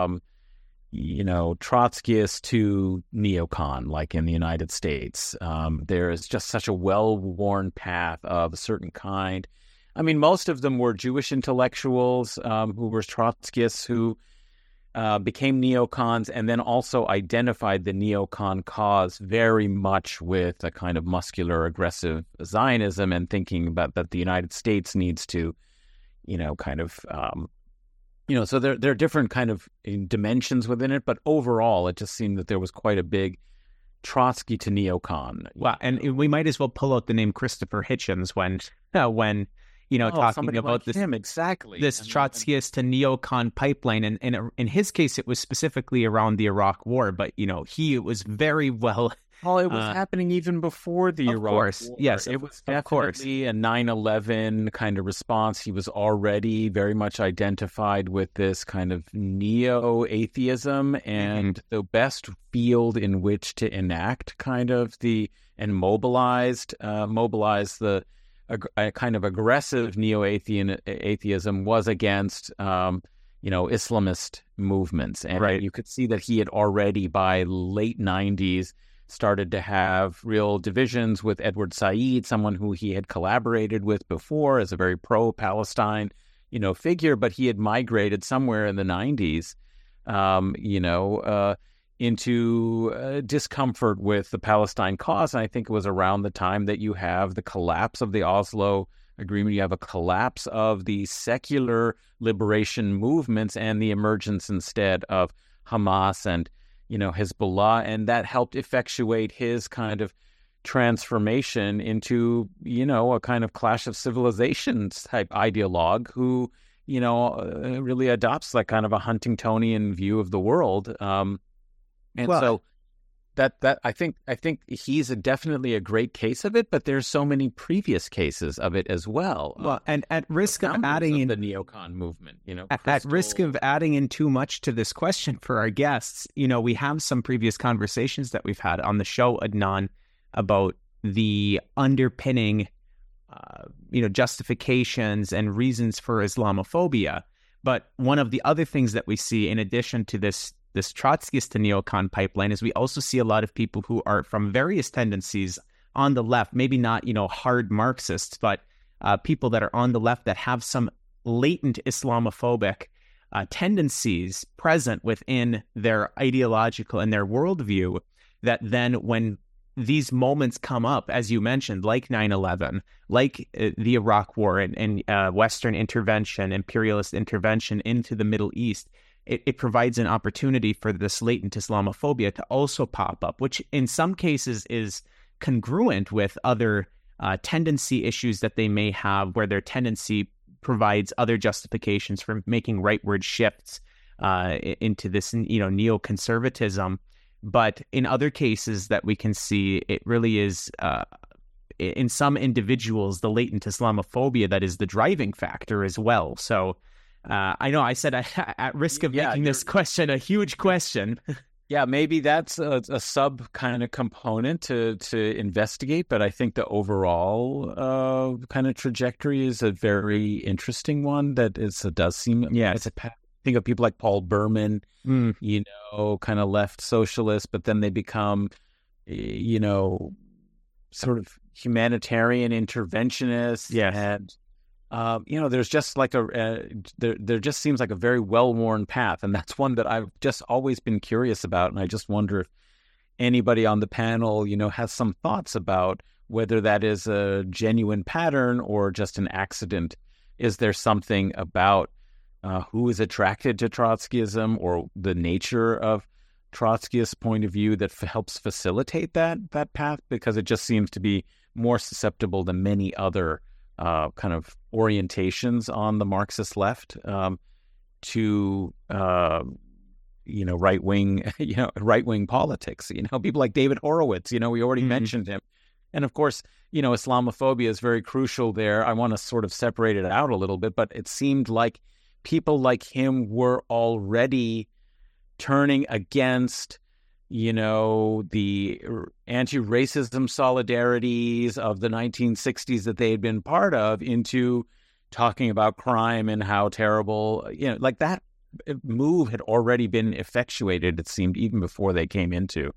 Speaker 5: Trotskyist to neocon, like in the United States. There is just such a well-worn path of a certain kind. I mean, most of them were Jewish intellectuals who were Trotskyists who became neocons and then also identified the neocon cause very much with a kind of muscular, aggressive Zionism and thinking about that the United States needs to, so there are different kind of dimensions within it, but overall, it just seemed that there was quite a big Trotsky to neocon.
Speaker 2: Well, and we might as well pull out the name Christopher Hitchens when talking about
Speaker 5: like
Speaker 2: this
Speaker 5: him, exactly.
Speaker 2: This Trotskyist to neocon pipeline, and in his case, it was specifically around the Iraq War. But he was very well.
Speaker 5: Well, it was happening even before the Iraq War.
Speaker 2: Yes,
Speaker 5: it was definitely a 9/11 kind of response. He was already very much identified with this kind of neo-atheism, and the best field in which to enact mobilize the a kind of aggressive neo-atheism was against Islamist movements, and you could see that he had already by late 90s started to have real divisions with Edward Said, someone who he had collaborated with before as a very pro-Palestine, figure, but he had migrated somewhere in the 90s, into discomfort with the Palestine cause. And I think it was around the time that you have the collapse of the Oslo Agreement, you have a collapse of the secular liberation movements and the emergence instead of Hamas and Hezbollah, and that helped effectuate his kind of transformation into, a kind of clash of civilizations type ideologue who, really adopts that kind of a Huntingtonian view of the world. So that I think he's definitely a great case of it, but there's so many previous cases of it as well.
Speaker 2: Well, and at risk of adding in
Speaker 5: the neocon movement,
Speaker 2: at risk of adding in too much to this question for our guests, we have some previous conversations that we've had on the show, Adnan, about the underpinning, justifications and reasons for Islamophobia. But one of the other things that we see in addition to this Trotskyist to neocon pipeline is we also see a lot of people who are from various tendencies on the left, maybe not, hard Marxists, but people that are on the left that have some latent Islamophobic tendencies present within their ideological and their worldview, that then when these moments come up, as you mentioned, like 9/11, like the Iraq War and Western intervention, imperialist intervention into the Middle East, it provides an opportunity for this latent Islamophobia to also pop up, which in some cases is congruent with other tendency issues that they may have, where their tendency provides other justifications for making rightward shifts into this, neoconservatism. But in other cases that we can see, it really is, in some individuals, the latent Islamophobia that is the driving factor as well. So I know I said at risk of making this question a huge question.
Speaker 5: Yeah, maybe that's a sub kind of component to investigate, but I think the overall kind of trajectory is a very interesting one. That does seem, it's a path. Think of people like Paul Berman, kind of left socialist, but then they become, sort of humanitarian interventionists.
Speaker 2: Yes.
Speaker 5: And, there's just like there just seems like a very well-worn path. And that's one that I've just always been curious about. And I just wonder if anybody on the panel, has some thoughts about whether that is a genuine pattern or just an accident. Is there something about who is attracted to Trotskyism or the nature of Trotskyist point of view that helps facilitate that path? Because it just seems to be more susceptible than many other kind of orientations on the Marxist left to right wing politics. People like David Horowitz. We already mentioned him, and of course, Islamophobia is very crucial there. I want to sort of separate it out a little bit, but it seemed like people like him were already turning against, the anti-racism solidarities of the 1960s that they had been part of into talking about crime and how terrible, like that move had already been effectuated, it seemed, even before they came into,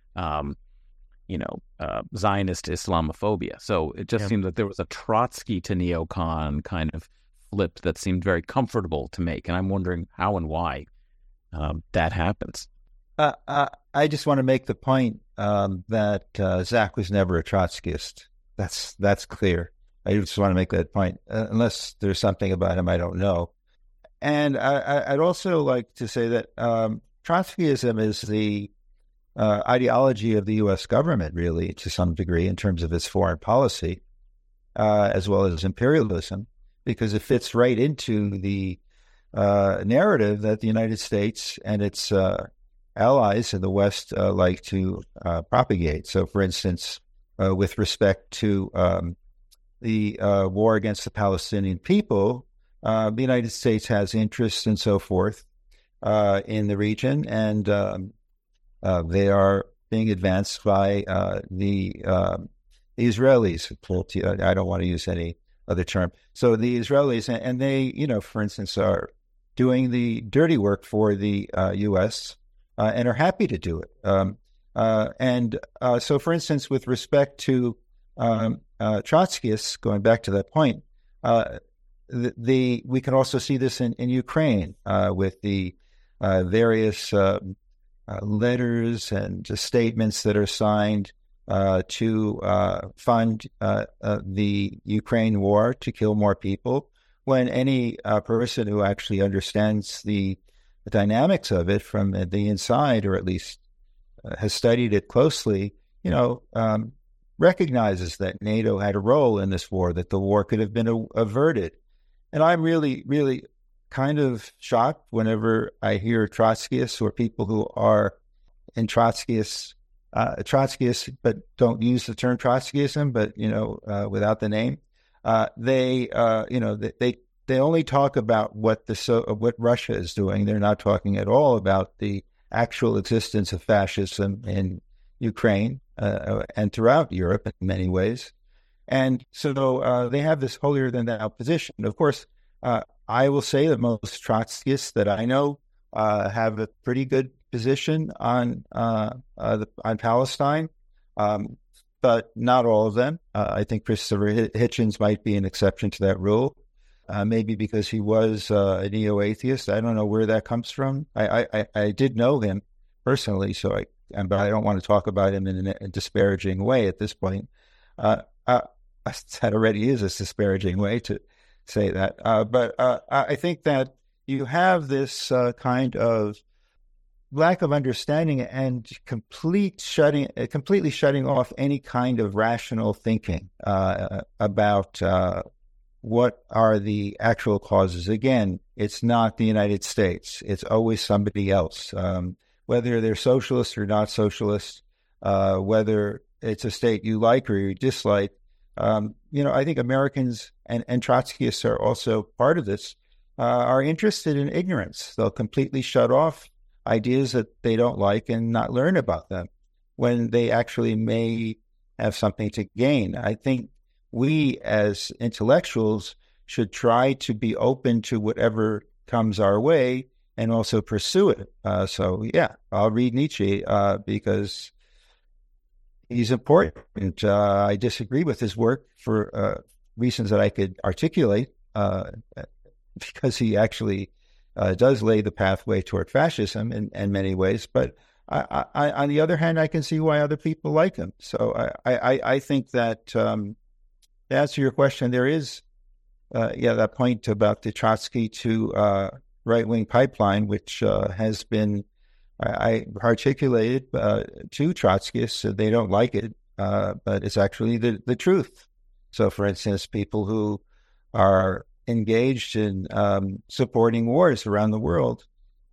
Speaker 5: Zionist Islamophobia. So it just seemed that there was a Trotsky to neocon kind of flip that seemed very comfortable to make. And I'm wondering how and why that happens.
Speaker 4: I just want to make the point that Zach was never a Trotskyist. That's clear. I just want to make that point, unless there's something about him I don't know. And I'd also like to say that Trotskyism is the ideology of the U.S. government, really, to some degree, in terms of its foreign policy, as well as imperialism, because it fits right into the narrative that the United States and its allies in the West like to propagate. So, for instance, with respect to the war against the Palestinian people, the United States has interests and so forth in the region, and they are being advanced by the Israelis. I don't want to use any other term. So the Israelis, and they, for instance, are doing the dirty work for the U.S. And are happy to do it. So, for instance, with respect to Trotskyists, going back to that point, we can also see this in Ukraine with the various letters and statements that are signed to fund the Ukraine war to kill more people, when any person who actually understands the dynamics of it from the inside, or at least has studied it closely, recognizes that NATO had a role in this war, that the war could have been averted. And I'm really, really kind of shocked whenever I hear Trotskyists or people who are in Trotskyists, but don't use the term Trotskyism, but, without the name. They only talk about what Russia is doing. They're not talking at all about the actual existence of fascism in Ukraine and throughout Europe in many ways. And so they have this holier-than-thou position. Of course, I will say that most Trotskyists that I know have a pretty good position on Palestine, but not all of them. I think Christopher Hitchens might be an exception to that rule. Maybe because he was a neo-atheist. I don't know where that comes from. I did know him personally, but I don't want to talk about him in a disparaging way at this point. That already is a disparaging way to say that. But I think that you have this kind of lack of understanding and completely shutting off any kind of rational thinking about what are the actual causes. Again, it's not the United States. It's always somebody else, whether they're socialist or not socialist, whether it's a state you like or you dislike. I think Americans and Trotskyists are also part of this, are interested in ignorance. They'll completely shut off ideas that they don't like and not learn about them when they actually may have something to gain. I think we as intellectuals should try to be open to whatever comes our way and also pursue it. I'll read Nietzsche because he's important. I disagree with his work for reasons that I could articulate, because he actually does lay the pathway toward fascism in many ways. But on the other hand, I can see why other people like him. So I think that to answer your question, there is that point about the Trotsky to right-wing pipeline, which has been I articulated to Trotskyists. So they don't like it, but it's actually the truth. So, for instance, people who are engaged in supporting wars around the world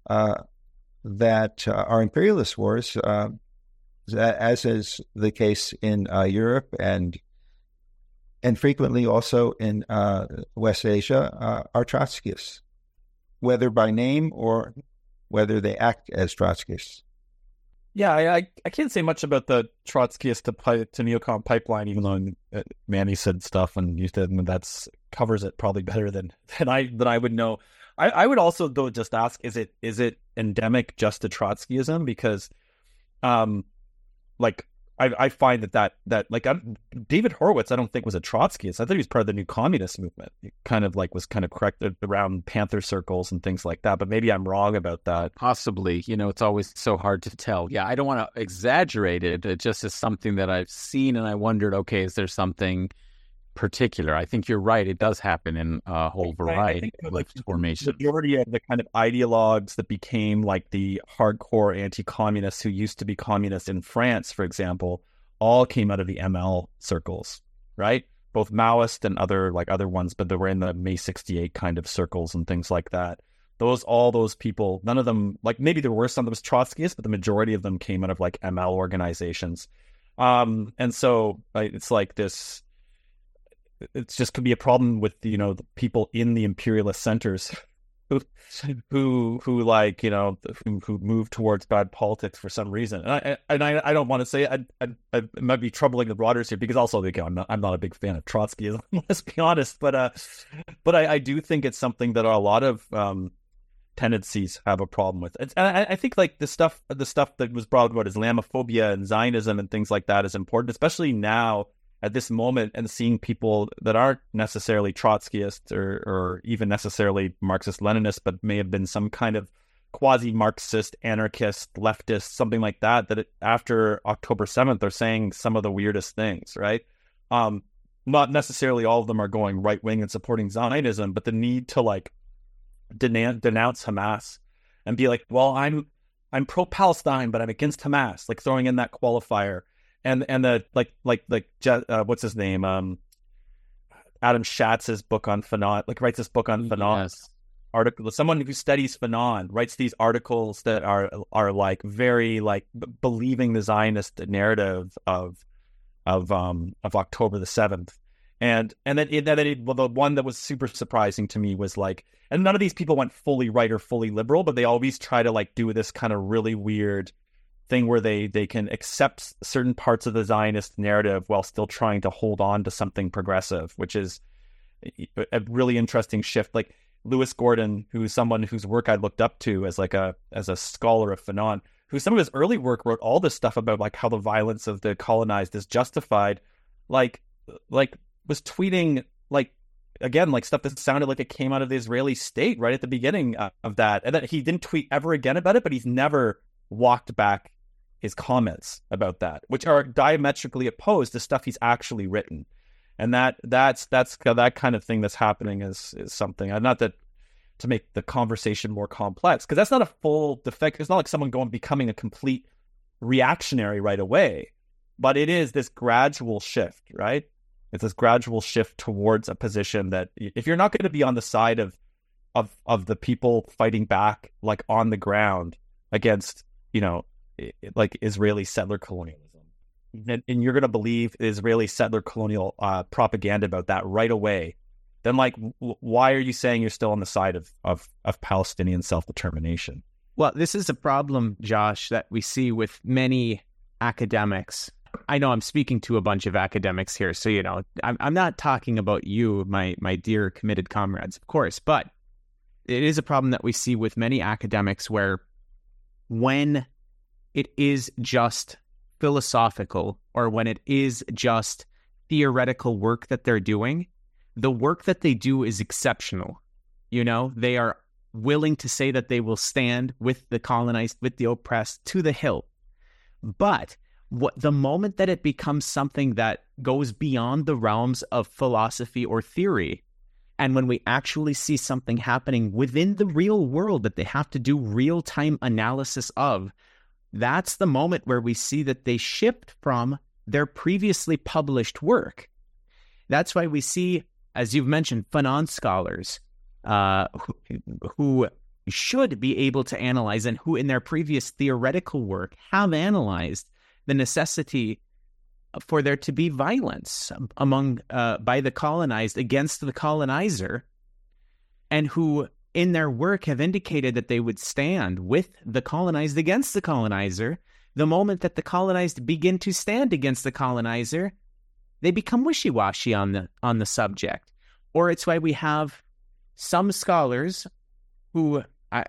Speaker 4: that are imperialist wars, as is the case in Europe and frequently also in West Asia, are Trotskyists, whether by name or whether they act as Trotskyists.
Speaker 3: Yeah, I can't say much about the Trotskyist to neocon pipeline, even though Manny said stuff and you said that covers it probably better than I would know. I would also though just ask, is it endemic just to Trotskyism? Because I find that David Horowitz, I don't think was a Trotskyist. I thought he was part of the New Communist movement. He was corrected around Panther circles and things like that. But maybe I'm wrong about that.
Speaker 5: Possibly. It's always so hard to tell. Yeah, I don't want to exaggerate it. It just is something that I've seen, and I wondered, okay, is there something particular? I think you're right. It does happen in a whole variety of formations.
Speaker 3: The majority of the kind of ideologues that became like the hardcore anti-communists who used to be communists in France, for example, all came out of the ML circles, right? Both Maoist and other ones, but they were in the May 68 kind of circles and things like that. All those people, none of them, maybe there were some that was Trotskyists, but the majority of them came out of ML organizations. And so it's like this. It's just could be a problem with the people in the imperialist centers who move towards bad politics for some reason. And I don't want to say I might be troubling the waters here, because also I'm not a big fan of Trotskyism, let's be honest. But I do think it's something that a lot of tendencies have a problem with. And I think the stuff that was brought about Islamophobia and Zionism and things like that is important, especially now at this moment, and seeing people that aren't necessarily Trotskyists or even necessarily Marxist-Leninists, but may have been some kind of quasi-Marxist, anarchist, leftist, something like that, after October 7th are saying some of the weirdest things, right? Not necessarily all of them are going right-wing and supporting Zionism, but the need to denounce Hamas and be like, well, I'm pro-Palestine, but I'm against Hamas, throwing in that qualifier. And the what's his name? Adam Schatz's book on Fanon, writes this book on Fanon.
Speaker 5: Yes.
Speaker 3: Article. Someone who studies Fanon writes these articles that are very believing the Zionist narrative of October the 7th. And then the one that was super surprising to me was and none of these people went fully right or fully liberal, but they always try to do this kind of really weird thing where they can accept certain parts of the Zionist narrative while still trying to hold on to something progressive, which is a really interesting shift. Lewis Gordon, who's someone whose work I looked up to as a scholar of Fanon, who some of his early work wrote all this stuff about how the violence of the colonized is justified, was tweeting again, stuff that sounded like it came out of the Israeli state right at the beginning of that, and that he didn't tweet ever again about it, but he's never walked back his comments about that, which are diametrically opposed to stuff he's actually written. And that's that kind of thing that's happening is something, not that to make the conversation more complex, because that's not a full defect. It's not like someone becoming a complete reactionary right away, but it is this gradual shift, right? It's this gradual shift towards a position that if you're not going to be on the side of of the people fighting back, like on the ground against, like Israeli settler colonialism, and you're going to believe Israeli settler colonial propaganda about that right away, then like why are you saying you're still on the side of Palestinian self-determination?
Speaker 2: Well, this is a problem, Josh, that we see with many academics. I know I'm speaking to a bunch of academics here, so I'm not talking about you, my dear committed comrades, of course, but it is a problem that we see with many academics where when it is just philosophical or when it is just theoretical work that they're doing, the work that they do is exceptional. They are willing to say that they will stand with the colonized, with the oppressed to the hilt. But the moment that it becomes something that goes beyond the realms of philosophy or theory, and when we actually see something happening within the real world that they have to do real-time analysis of, that's the moment where we see that they shift from their previously published work. That's why we see, as you've mentioned, Fanon scholars who should be able to analyze and who in their previous theoretical work have analyzed the necessity for there to be violence among by the colonized against the colonizer, and who in their work have indicated that they would stand with the colonized against the colonizer. The moment that the colonized begin to stand against the colonizer, they become wishy-washy on the subject. Or it's why we have some scholars who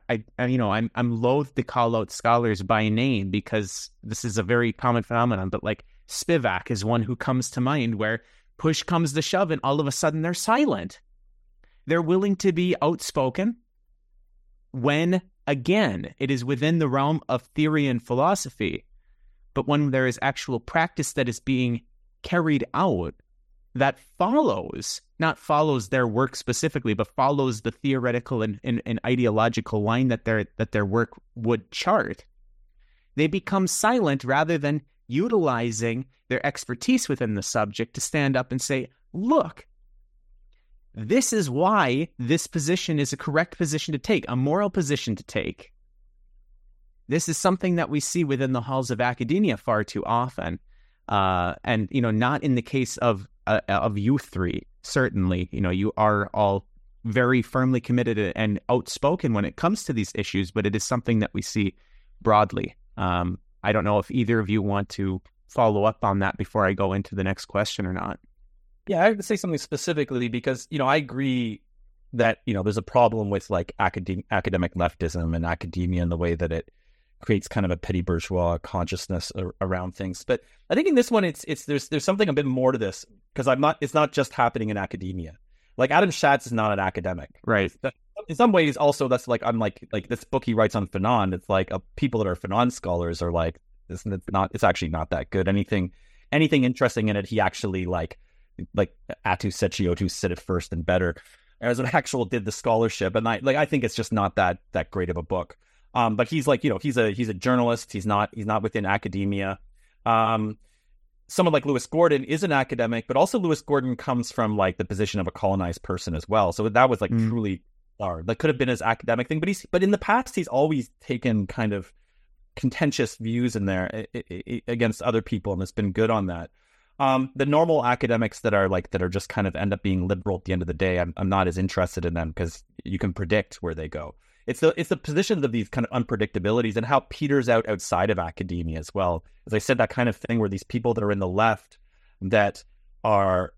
Speaker 2: I'm loath to call out scholars by name because this is a very common phenomenon, but like Spivak is one who comes to mind, where push comes to shove and all of a sudden they're silent. They're willing to be outspoken when, again, it is within the realm of theory and philosophy. But when there is actual practice that is being carried out that not follows their work specifically, but follows the theoretical and ideological line that their work would chart, they become silent rather than utilizing their expertise within the subject to stand up and say, look, this is why this position is a correct position to take, a moral position to take. This is something that we see within the halls of academia far too often. And, not in the case of you three, certainly, you are all very firmly committed and outspoken when it comes to these issues, but it is something that we see broadly. I don't know if either of you want to follow up on that before I go into the next question or not.
Speaker 3: Yeah, I have to say something specifically because, I agree that, there's a problem with like academic leftism and academia and the way that it creates kind of a petty bourgeois consciousness around things. But I think in this one, there's something a bit more to this because it's not just happening in academia. Like Adam Schatz is not an academic,
Speaker 2: right?
Speaker 3: In some ways, also that's like I'm like this book he writes on Fanon. It's like people that are Fanon scholars are like, it's actually not that good. Anything interesting in it, he actually like Atu Setiotu said it first and better as an actual did the scholarship, and I think it's just not that great of a book. But he's like, he's a journalist. He's not within academia. Someone like Lewis Gordon is an academic, but also Lewis Gordon comes from like the position of a colonized person as well. So that was like truly hard. That could have been his academic thing, but in the past, he's always taken kind of contentious views in there against other people, and it's been good on that. The normal academics that are just kind of end up being liberal at the end of the day, I'm not as interested in them because you can predict where they go. It's the positions of these kind of unpredictabilities and how peters out outside of academia as well. As I said, that kind of thing where these people that are in the left that are,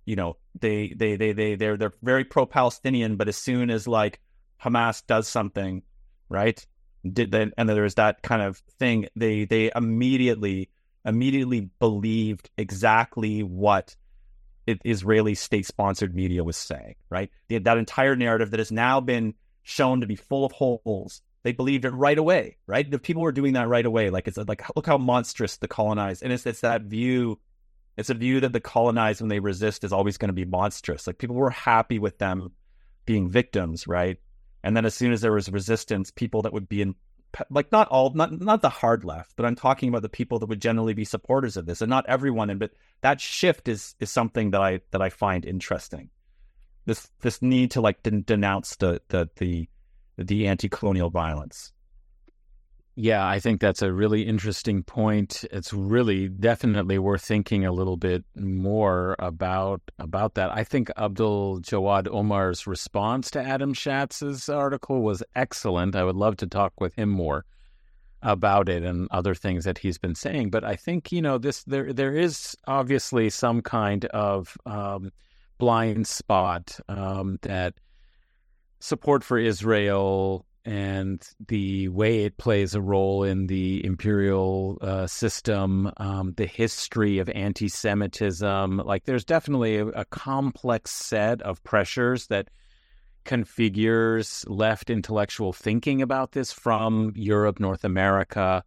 Speaker 3: they're very pro-Palestinian, but as soon as like Hamas does something, right, and there's that kind of thing, they immediately believed exactly what Israeli state-sponsored media was saying, right? That entire narrative that has now been shown to be full of holes. They believed it right away, right? The people were doing that right away. Like it's like, look how monstrous the colonized, and it's that view. It's a view that the colonized, when they resist, is always going to be monstrous. Like people were happy with them being victims, right? And then as soon as there was resistance, people that would be in, like not the hard left, but I'm talking about the people that would generally be supporters of this, and not everyone. But that shift is something that I find interesting. this need to like denounce the anti-colonial violence.
Speaker 5: Yeah, I think that's a really interesting point. It's really definitely worth thinking a little bit more about that. I think Abdul Jawad Omar's response to Adam Schatz's article was excellent. I would love to talk with him more about it and other things that he's been saying. But I think, there is obviously some kind of blind spot that support for Israel and the way it plays a role in the imperial system, the history of anti-Semitism. Like, there's definitely a complex set of pressures that configures left intellectual thinking about this from Europe, North America,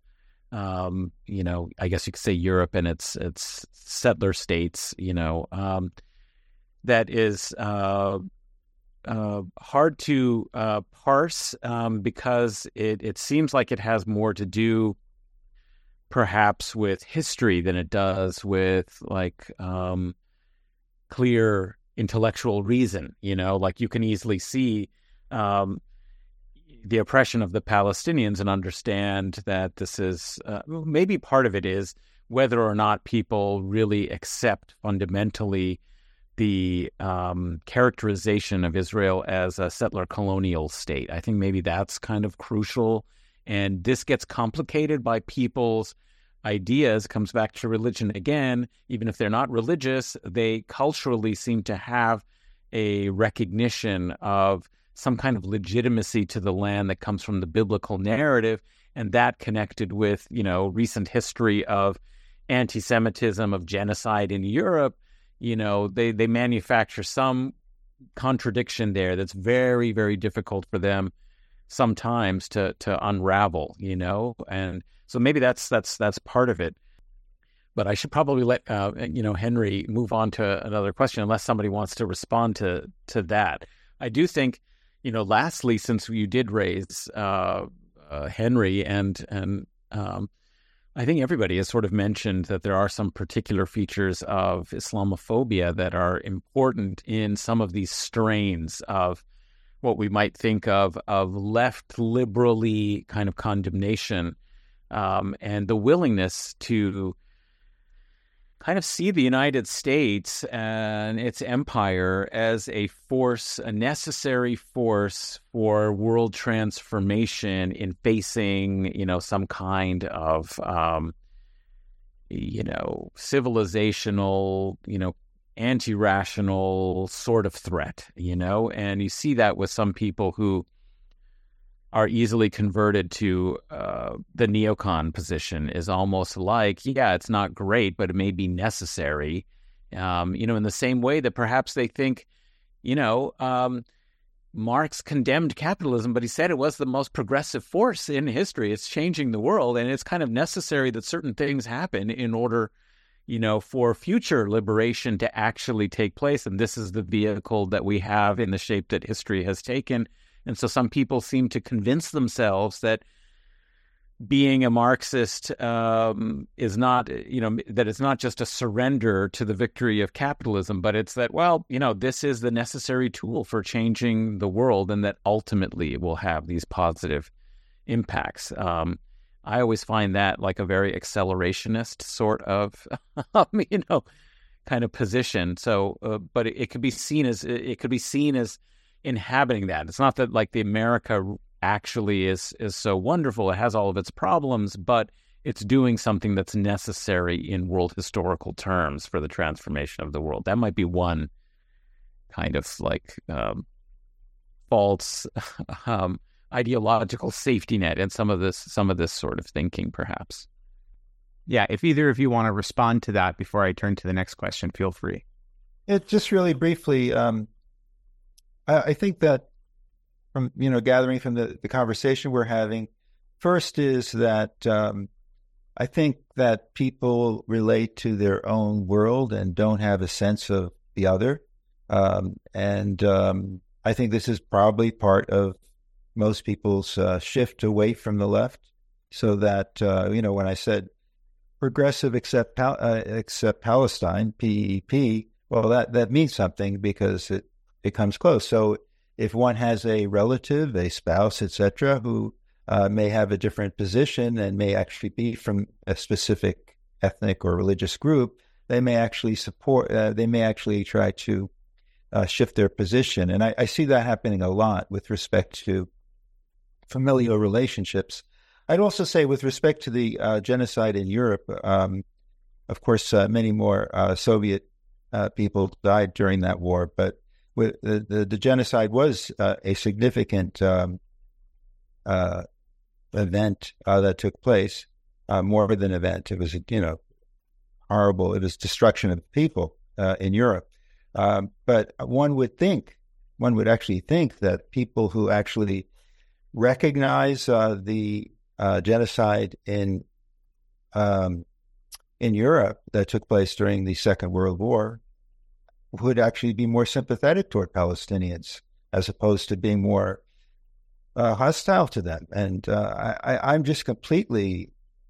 Speaker 5: I guess you could say Europe and its settler states, that is hard to parse because it seems like it has more to do perhaps with history than it does with clear intellectual reason. Like, you can easily see the oppression of the Palestinians and understand that this is maybe part of it is whether or not people really accept fundamentally the characterization of Israel as a settler colonial state. I think maybe that's kind of crucial. And this gets complicated by people's ideas. It comes back to religion again. Even if they're not religious, they culturally seem to have a recognition of some kind of legitimacy to the land that comes from the biblical narrative, and that connected with, recent history of anti-Semitism, of genocide in Europe. They manufacture some contradiction there that's very, very difficult for them sometimes to unravel, and so maybe that's part of it. But I should probably let Henry move on to another question, unless somebody wants to respond to that. I do think, lastly, since you did raise Henry, and I think everybody has sort of mentioned that there are some particular features of Islamophobia that are important in some of these strains of what we might think of left liberally kind of condemnation, and the willingness to kind of see the United States and its empire as a force, a necessary force for world transformation in facing, some kind of, civilizational, anti-rational sort of threat, and you see that with some people who are easily converted to the neocon position is almost like, it's not great, but it may be necessary. In the same way that perhaps they think, Marx condemned capitalism, but he said it was the most progressive force in history. It's changing the world, and it's kind of necessary that certain things happen in order, for future liberation to actually take place. And this is the vehicle that we have in the shape that history has taken. And so some people seem to convince themselves that being a Marxist is not, that it's not just a surrender to the victory of capitalism, but it's that, this is the necessary tool for changing the world, and that ultimately it will have these positive impacts. I always find that like a very accelerationist sort of, kind of position. So, but it could be seen as inhabiting that. It's not that like the America actually is so wonderful. It has all of its problems, but it's doing something that's necessary in world historical terms for the transformation of the world. That might be one kind of like false ideological safety net in some of this sort of thinking, perhaps.
Speaker 2: Yeah, if either of you want to respond to that before I turn to the next question, feel free.
Speaker 4: Just really briefly, I think that from, gathering from the conversation we're having, first is that I think that people relate to their own world and don't have a sense of the other. And I think this is probably part of most people's shift away from the left, so that, when I said progressive except Palestine, PEP, well, that means something, because it comes close. So if one has a relative, a spouse, etc., who may have a different position and may actually be from a specific ethnic or religious group, they may actually try to shift their position. And I see that happening a lot with respect to familial relationships. I'd also say with respect to the genocide in Europe, of course, many more Soviet people died during that war, but the genocide was a significant event that took place, more than an event. It was, horrible. It was destruction of people in Europe. But one would actually think that people who actually recognize the genocide in Europe that took place during the Second World War would actually be more sympathetic toward Palestinians as opposed to being more hostile to them. And I'm just completely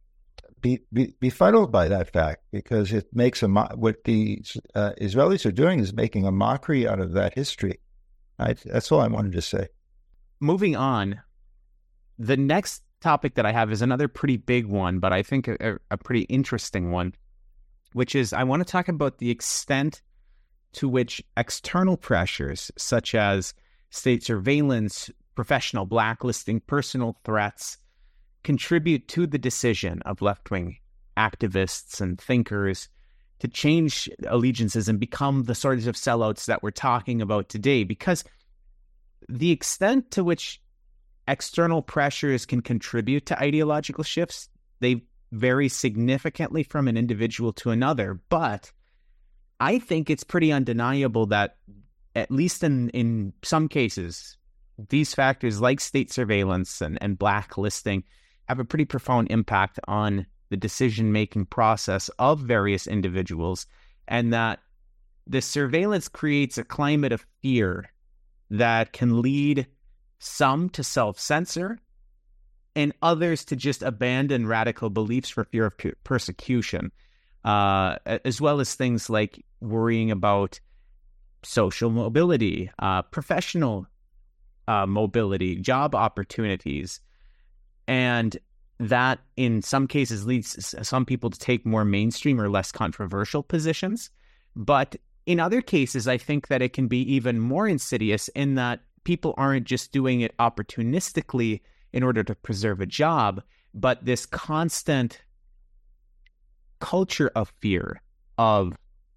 Speaker 4: befuddled by that fact, because it makes what the Israelis are doing is making a mockery out of that history. That's all I wanted to say.
Speaker 2: Moving on, the next topic that I have is another pretty big one, but I think a pretty interesting one, which is I want to talk about the extent to which external pressures such as state surveillance, professional blacklisting, personal threats contribute to the decision of left-wing activists and thinkers to change allegiances and become the sorts of sellouts that we're talking about today. Because the extent to which external pressures can contribute to ideological shifts, they vary significantly from an individual to another. But I think it's pretty undeniable that, at least in some cases, these factors like state surveillance and blacklisting have a pretty profound impact on the decision-making process of various individuals, and that the surveillance creates a climate of fear that can lead some to self-censor and others to just abandon radical beliefs for fear of persecution, as well as things like worrying about social mobility, professional mobility, job opportunities. And that in some cases leads some people to take more mainstream or less controversial positions. But in other cases, I think that it can be even more insidious in that people aren't just doing it opportunistically in order to preserve a job, but this constant culture of fear, of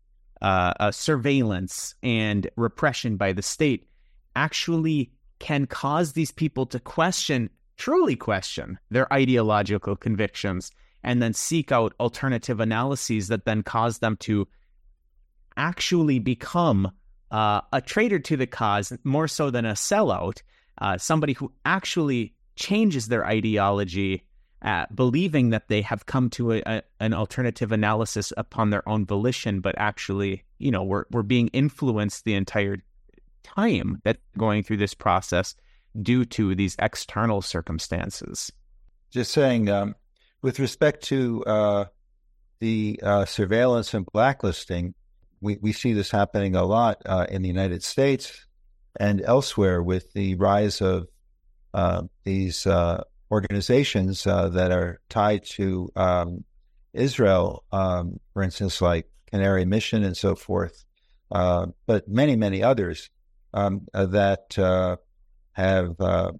Speaker 2: surveillance and repression by the state actually can cause these people to truly question their ideological convictions, and then seek out alternative analyses that then cause them to actually become a traitor to the cause, more so than a sellout, somebody who actually changes their ideology, believing that they have come to an alternative analysis upon their own volition, but actually, we're being influenced the entire time that going through this process due to these external circumstances.
Speaker 4: Just saying, with respect to the surveillance and blacklisting, we see this happening a lot in the United States and elsewhere with the rise of these organizations that are tied to Israel, for instance, like Canary Mission and so forth, but many, many others that have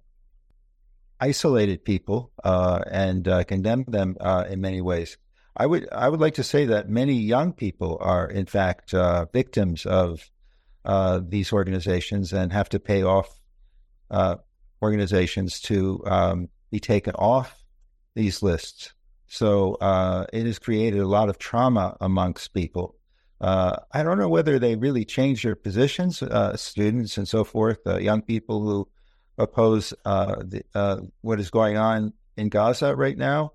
Speaker 4: isolated people and condemned them in many ways. I would like to say that many young people are, in fact, victims of these organizations and have to pay off organizations to be taken off these lists. So it has created a lot of trauma amongst people. I don't know whether they really change their positions, students and so forth, young people who oppose what is going on in Gaza right now.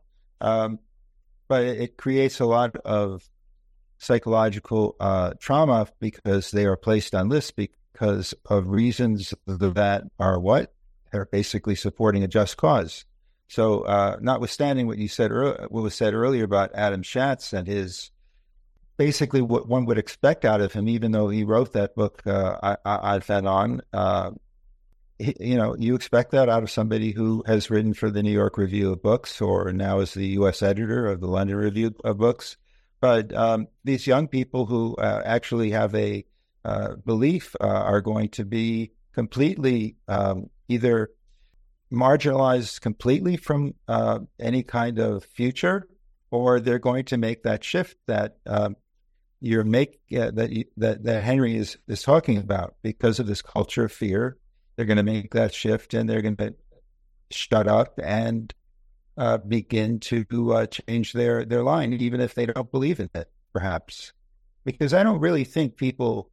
Speaker 4: But it creates a lot of psychological trauma because they are placed on lists because of reasons that are what? They're basically supporting a just cause. So notwithstanding what was said earlier about Adam Schatz and his basically what one would expect out of him, even though he wrote that book, I Fed On. You expect that out of somebody who has written for the New York Review of Books, or now is the U.S. editor of the London Review of Books. But these young people who actually have a belief are going to be completely either marginalized completely from any kind of future, or they're going to make that shift that that Henry is talking about because of this culture of fear. They're going to make that shift, and they're going to shut up and begin to change their line, even if they don't believe in it, perhaps. Because I don't really think people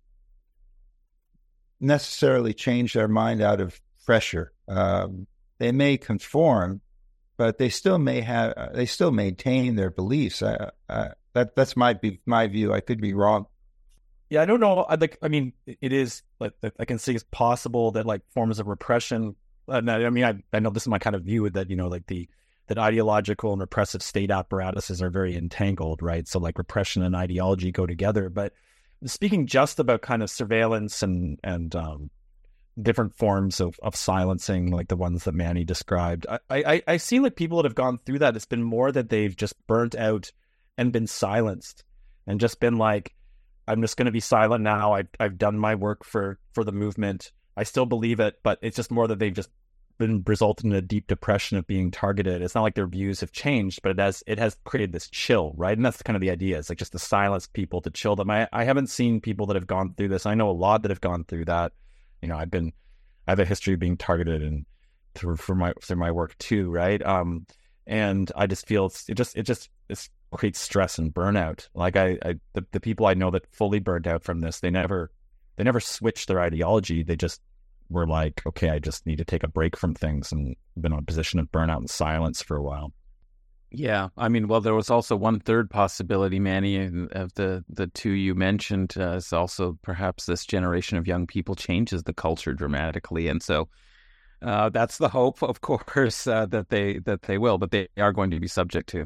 Speaker 4: necessarily change their mind out of pressure. They may conform, but they still maintain their beliefs. That's my view. I could be wrong.
Speaker 3: Yeah, I don't know. It is like I can see it's possible that like forms of repression. I know this is my kind of view that that ideological and repressive state apparatuses are very entangled, right? So like repression and ideology go together. But speaking just about kind of surveillance and different forms of silencing, like the ones that Manny described, I see like people that have gone through that. It's been more that they've just burnt out and been silenced, and just been like, I'm just going to be silent now. I've done my work for the movement. I still believe it, but it's just more that they've just been resulted in a deep depression of being targeted. It's not like their views have changed, but it has created this chill, right? And that's kind of the idea. It's like just to silence people, to chill them. I haven't seen people that have gone through this. I know a lot that have gone through that. I have a history of being targeted and through my work too, right? And I just feel it creates stress and burnout. Like the people I know that fully burned out from this, they never switched their ideology. They just were like, okay, I just need to take a break from things, and been in a position of burnout and silence for a while.
Speaker 5: Yeah, there was also one third possibility, Manny, of the two you mentioned, is also perhaps this generation of young people changes the culture dramatically, and so that's the hope, of course, that they will, but they are going to be subject to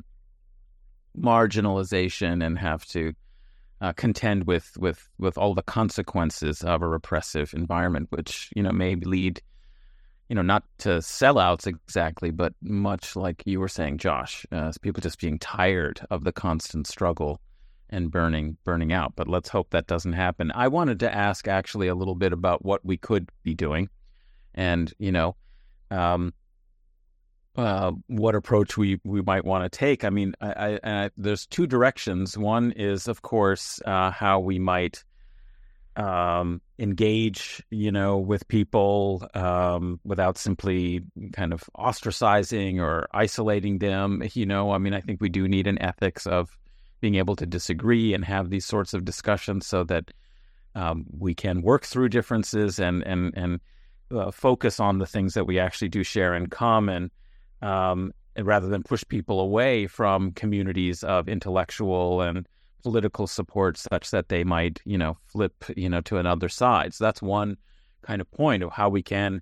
Speaker 5: marginalization and have to contend with all the consequences of a repressive environment, which may lead not to sellouts exactly, but much like you were saying, Josh, people just being tired of the constant struggle and burning out. But let's hope that doesn't happen. I wanted to ask actually a little bit about what we could be doing, and what approach we might want to take. There's two directions. One is, of course, how we might engage, with people without simply kind of ostracizing or isolating them. I think we do need an ethics of being able to disagree and have these sorts of discussions so that we can work through differences and focus on the things that we actually do share in common. Rather than push people away from communities of intellectual and political support such that they might, flip, to another side. So that's one kind of point of how we can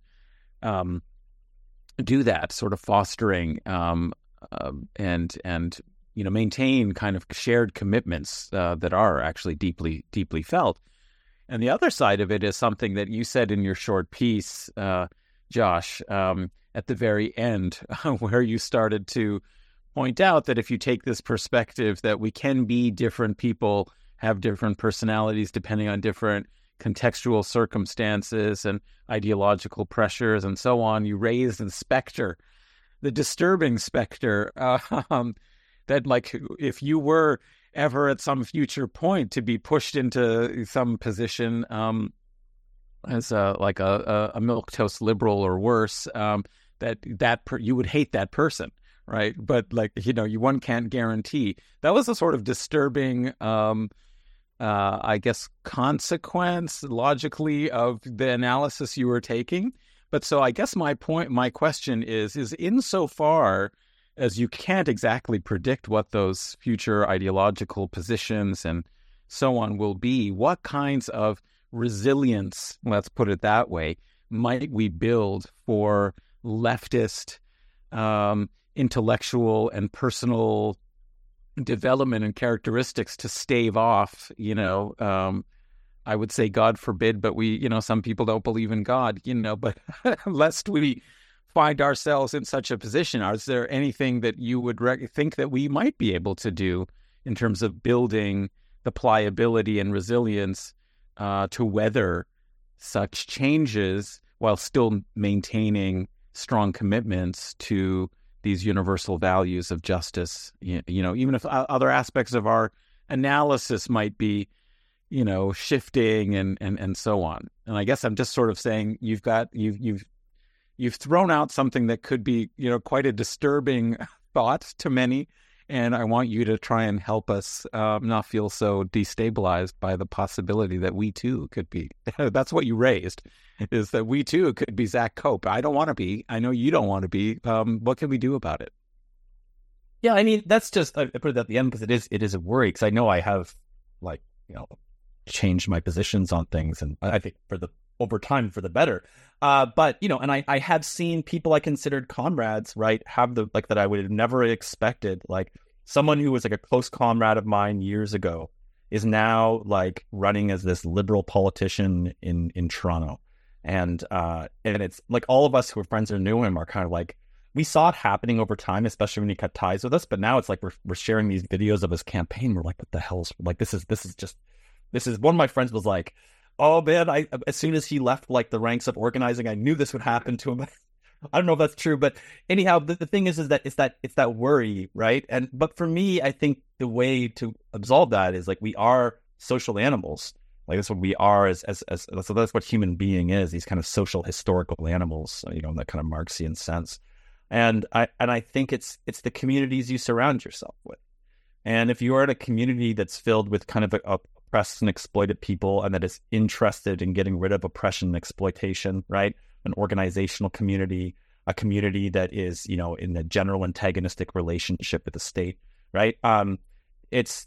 Speaker 5: do that, sort of fostering and maintain kind of shared commitments that are actually deeply, deeply felt. And the other side of it is something that you said in your short piece, Josh, at the very end, where you started to point out that if you take this perspective that we can be different people, have different personalities depending on different contextual circumstances and ideological pressures and so on, you raise the specter, the disturbing specter, that like if you were ever at some future point to be pushed into some position as a milquetoast liberal or worse, you would hate that person, right? But one can't guarantee. That was a sort of disturbing, I guess, consequence logically of the analysis you were taking. But so I guess my question is insofar as you can't exactly predict what those future ideological positions and so on will be, what kinds of resilience, let's put it that way, might we build for leftist, intellectual and personal development and characteristics to stave off, I would say, God forbid, but some people don't believe in God, but lest we find ourselves in such a position, is there anything that you would think that we might be able to do in terms of building the pliability and resilience to weather such changes while still maintaining strong commitments to these universal values of justice, even if other aspects of our analysis might be, shifting and so on. And I guess I'm just sort of saying you've thrown out something that could be, quite a disturbing thought to many. And I want you to try and help us not feel so destabilized by the possibility that we too could be. That's what you raised, is that we too could be Zach Cope. I don't want to be. I know you don't want to be. What can we do about it?
Speaker 3: Yeah, I mean, that's just, I put it at the end because it is a worry, because I know I have, changed my positions on things, and I think over time for the better. But, and I have seen people I considered comrades, right, have that I would have never expected. Like, someone who was like a close comrade of mine years ago is now running as this liberal politician in Toronto. And it's like all of us who are friends or knew him are kind of we saw it happening over time, especially when he cut ties with us. But now it's we're sharing these videos of his campaign. We're like, what the hell's this is one of my friends was like, oh man, as soon as he left the ranks of organizing, I knew this would happen to him. I don't know if that's true, but anyhow, the thing is that it's that worry, right? But for me, I think the way to absolve that is we are social animals. That's what we are so that's what human being is, these kind of social historical animals, in that kind of Marxian sense. And I think it's the communities you surround yourself with. And if you are in a community that's filled with kind of oppressed and exploited people, and that is interested in getting rid of oppression and exploitation, right? An organizational community, a community that is, in a general antagonistic relationship with the state, right? That's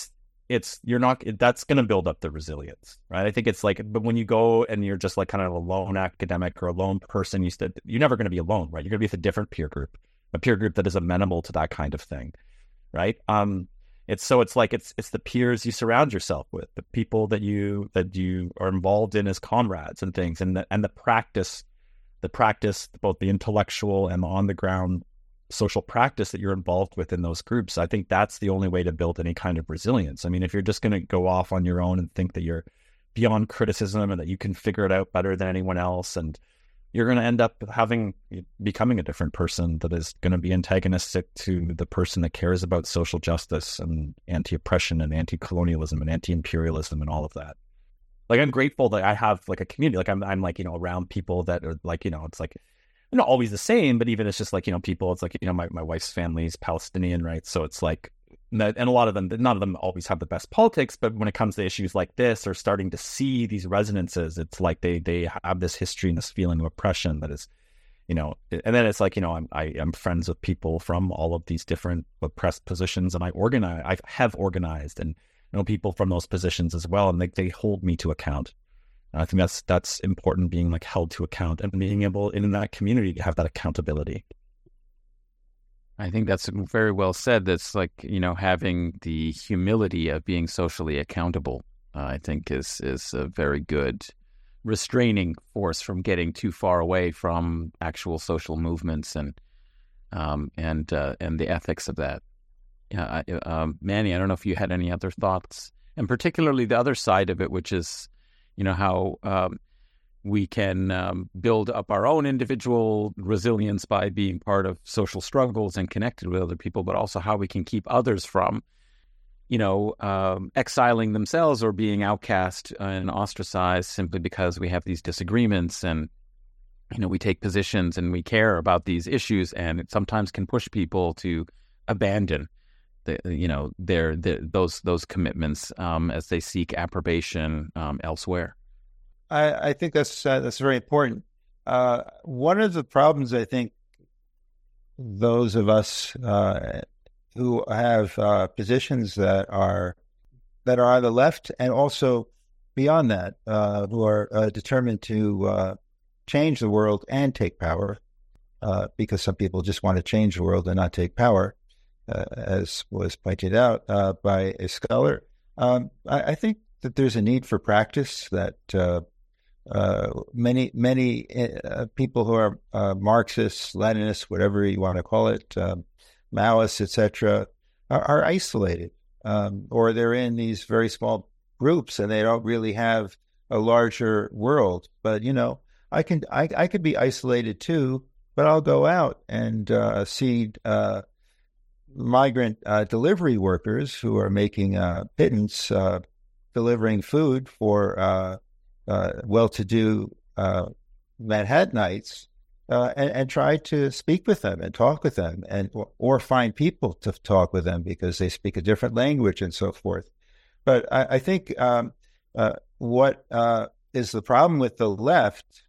Speaker 3: going to build up the resilience, right? I think it's but when you go and you're just kind of a lone academic or a lone person, you're never going to be alone, right? You're going to be with a different peer group that is amenable to that kind of thing, right? It's the peers you surround yourself with, the people that you are involved in as comrades and things, and the practice, both the intellectual and the on the ground social practice that you're involved with in those groups. I think that's the only way to build any kind of resilience. I mean, if you're just going to go off on your own and think that you're beyond criticism and that you can figure it out better than anyone else, and you're going to end up becoming a different person that is going to be antagonistic to the person that cares about social justice and anti-oppression and anti-colonialism and anti-imperialism and all of that. I'm grateful that I have a community. I'm around people that are it's not always the same, but even it's just people, it's my wife's family is Palestinian, right? So it's and a lot of them, none of them always have the best politics, but when it comes to issues like this, or starting to see these resonances, it's they have this history and this feeling of oppression that is, and then it's I'm friends with people from all of these different oppressed positions, and I have organized and know people from those positions as well, and they hold me to account. And I think that's important, being held to account and being able in that community to have that accountability.
Speaker 5: I think that's very well said. That's having the humility of being socially accountable, I think is a very good restraining force from getting too far away from actual social movements and the ethics of that. Yeah, Manny, I don't know if you had any other thoughts, and particularly the other side of it, which is, how we can build up our own individual resilience by being part of social struggles and connected with other people, but also how we can keep others from, exiling themselves or being outcast and ostracized simply because we have these disagreements and, we take positions and we care about these issues, and it sometimes can push people to abandon those commitments as they seek approbation elsewhere.
Speaker 4: I think that's very important. One of the problems, I think, those of us who have positions that are on the left and also beyond that, who are determined to change the world and take power, because some people just want to change the world and not take power. as was pointed out by a scholar. I think that there's a need for practice, that many people who are Marxists, Leninists, whatever you want to call it, Maoists, etc., are isolated, or they're in these very small groups and they don't really have a larger world. But I could be isolated too, but I'll go out and see migrant delivery workers who are making pittance, delivering food for well-to-do Manhattanites, and try to speak with them and talk with them, or find people to talk with them because they speak a different language and so forth. But I think what is the problem with the left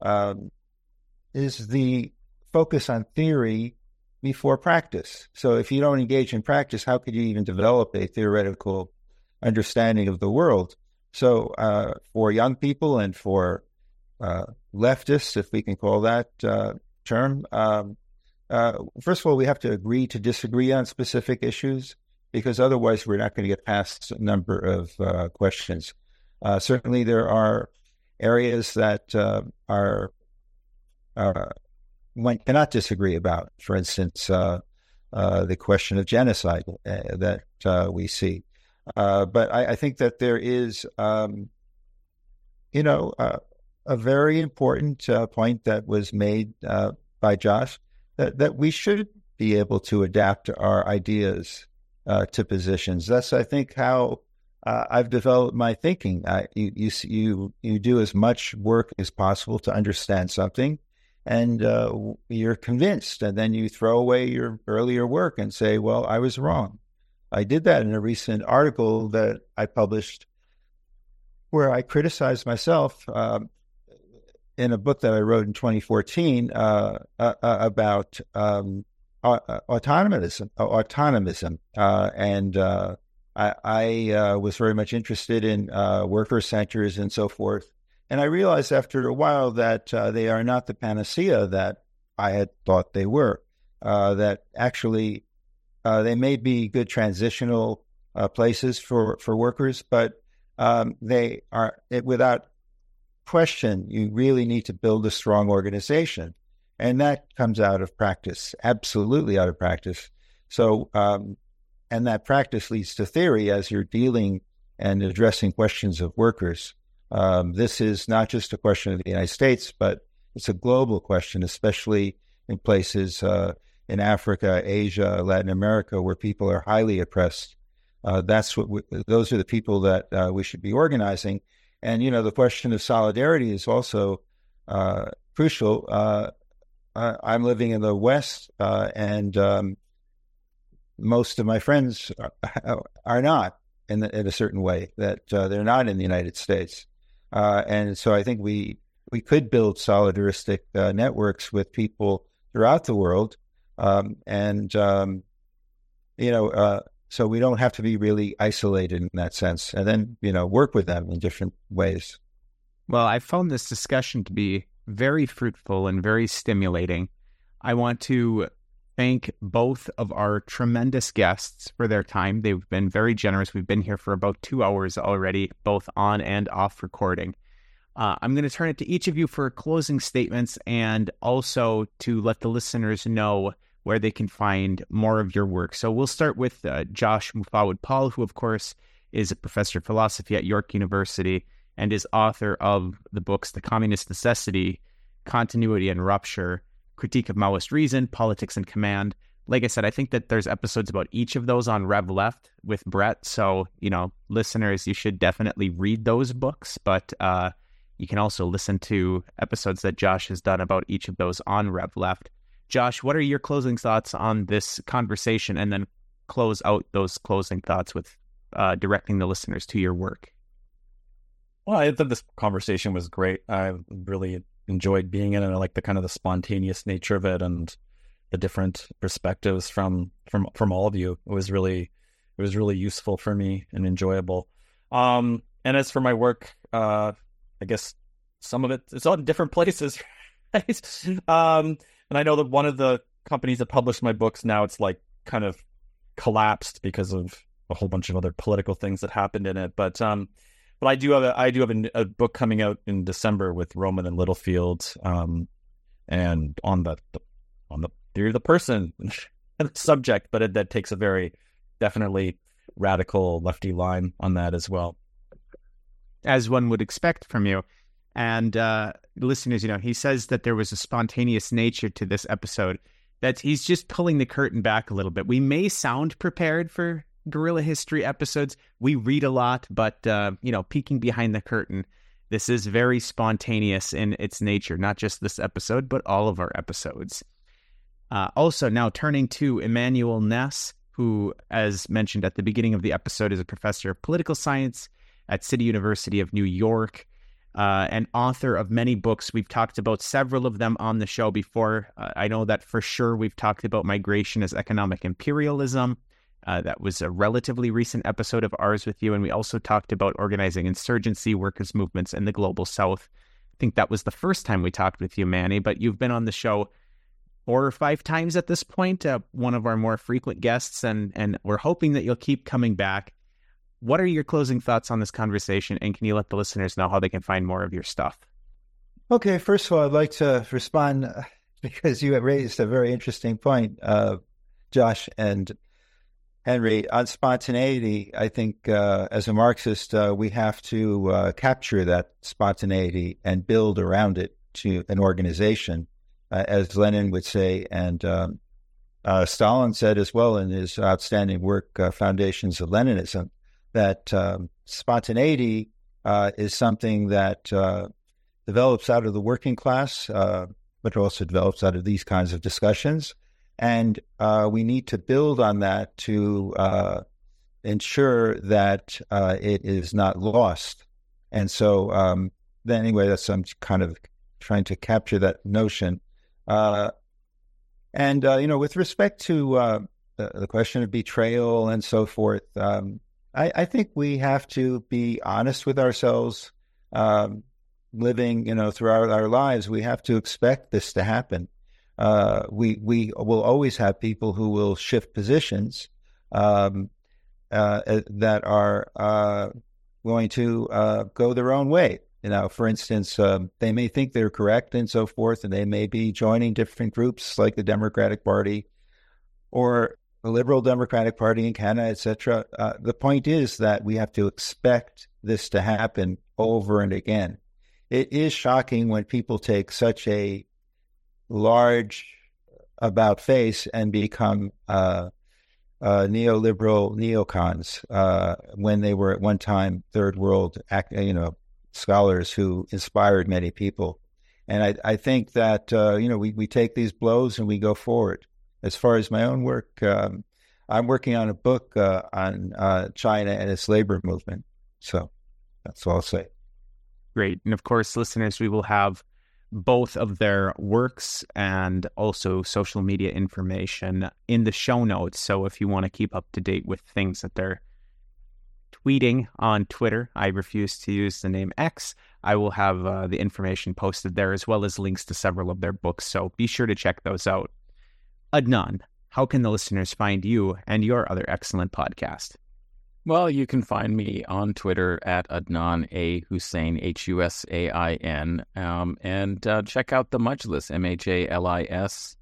Speaker 4: is the focus on theory before practice. So if you don't engage in practice, how could you even develop a theoretical understanding of the world? So for young people and for leftists, if we can call that term, first of all, we have to agree to disagree on specific issues, because otherwise we're not going to get past a number of questions. Certainly there are areas that one cannot disagree about. For instance, the question of genocide that we see. But I think that there is, a very important point that was made by Josh, that we should be able to adapt our ideas to positions. That's, I think, how I've developed my thinking. You do as much work as possible to understand something, and you're convinced, and then you throw away your earlier work and say, well, I was wrong. I did that in a recent article that I published where I criticized myself in a book that I wrote in 2014 about autonomism. And I was very much interested in worker centers and so forth. And I realized after a while that they are not the panacea that I had thought they were, that actually they may be good transitional places for workers, but they are, without question, you really need to build a strong organization. And that comes out of practice, absolutely out of practice. So, and that practice leads to theory as you're dealing and addressing questions of workers. This is not just a question of the United States, but it's a global question, especially in places in Africa, Asia, Latin America, where people are highly oppressed. Those are the people that we should be organizing. And, the question of solidarity is also crucial. I'm living in the West, and most of my friends are not in a certain way, that they're not in the United States. And so I think we could build solidaristic networks with people throughout the world. So we don't have to be really isolated in that sense, and then, work with them in different ways.
Speaker 2: Well, I found this discussion to be very fruitful and very stimulating. I want to thank both of our tremendous guests for their time. They've been very generous. We've been here for about 2 hours already, both on and off recording. I'm going to turn it to each of you for closing statements, and also to let the listeners know where they can find more of your work. So we'll start with Josh Mufawid-Paul, who, of course, is a professor of philosophy at York University and is author of the books The Communist Necessity, Continuity and Rupture, Critique of Maoist Reason, Politics and Command. Like I said, I think that there's episodes about each of those on Rev Left with Brett. So, listeners, you should definitely read those books, but you can also listen to episodes that Josh has done about each of those on Rev Left. Josh, what are your closing thoughts on this conversation, and then close out those closing thoughts with directing the listeners to your work?
Speaker 3: Well, I thought this conversation was great. I really enjoyed being in it. I like the spontaneous nature of it and the different perspectives from all of you. It was really useful for me and enjoyable. And as for my work, I guess some of it's on different places, right? And I know that one of the companies that published my books now, it's like kind of collapsed because of a whole bunch of other political things that happened in it. But I do have a book coming out in December with Rowman and Littlefield, and on the theory of the person and the subject, but that takes a very definitely radical lefty line on that as well.
Speaker 2: As one would expect from you. And listeners, he says that there was a spontaneous nature to this episode, that he's just pulling the curtain back a little bit. We may sound prepared for Guerrilla History episodes. We read a lot, but, peeking behind the curtain, this is very spontaneous in its nature, not just this episode, but all of our episodes. Also, now turning to Emmanuel Ness, who, as mentioned at the beginning of the episode, is a professor of political science at City University of New York, and author of many books. We've talked about several of them on the show before. I know that for sure we've talked about Migration as Economic Imperialism. That was a relatively recent episode of ours with you, and we also talked about organizing insurgency, workers' movements, and the Global South. I think that was the first time we talked with you, Manny, but you've been on the show 4 or 5 times at this point, one of our more frequent guests, and we're hoping that you'll keep coming back. What are your closing thoughts on this conversation, and can you let the listeners know how they can find more of your stuff?
Speaker 4: Okay, first of all, I'd like to respond because you have raised a very interesting point, Josh and Henry, on spontaneity. I think as a Marxist, we have to capture that spontaneity and build around it to an organization, as Lenin would say, and Stalin said as well in his outstanding work, Foundations of Leninism, that spontaneity is something that develops out of the working class, but also develops out of these kinds of discussions. And we need to build on that to ensure that it is not lost. And so then anyway, I'm kind of trying to capture that notion. With respect to the question of betrayal and so forth, I think we have to be honest with ourselves. Living, throughout our lives, we have to expect this to happen. We will always have people who will shift positions that are going to go their own way. For instance, they may think they're correct and so forth, and they may be joining different groups like the Democratic Party or the Liberal Democratic Party in Canada, etc. The point is that we have to expect this to happen over and again. It is shocking when people take such a large about face and become neoliberal neocons when they were at one time third world, scholars who inspired many people. And I think that, we take these blows and we go forward. As far as my own work, I'm working on a book on China and its labor movement. So that's all I'll say.
Speaker 2: Great. And of course, listeners, we will have both of their works and also social media information in the show notes. So if you want to keep up to date with things that they're tweeting on Twitter, I refuse to use the name X, I will have the information posted there, as well as links to several of their books. So be sure to check those out. Adnan, how can the listeners find you and your other excellent podcast?
Speaker 5: Well, you can find me on Twitter at Adnan A. Hussein, Husain, and check out The Majlis, Majlis,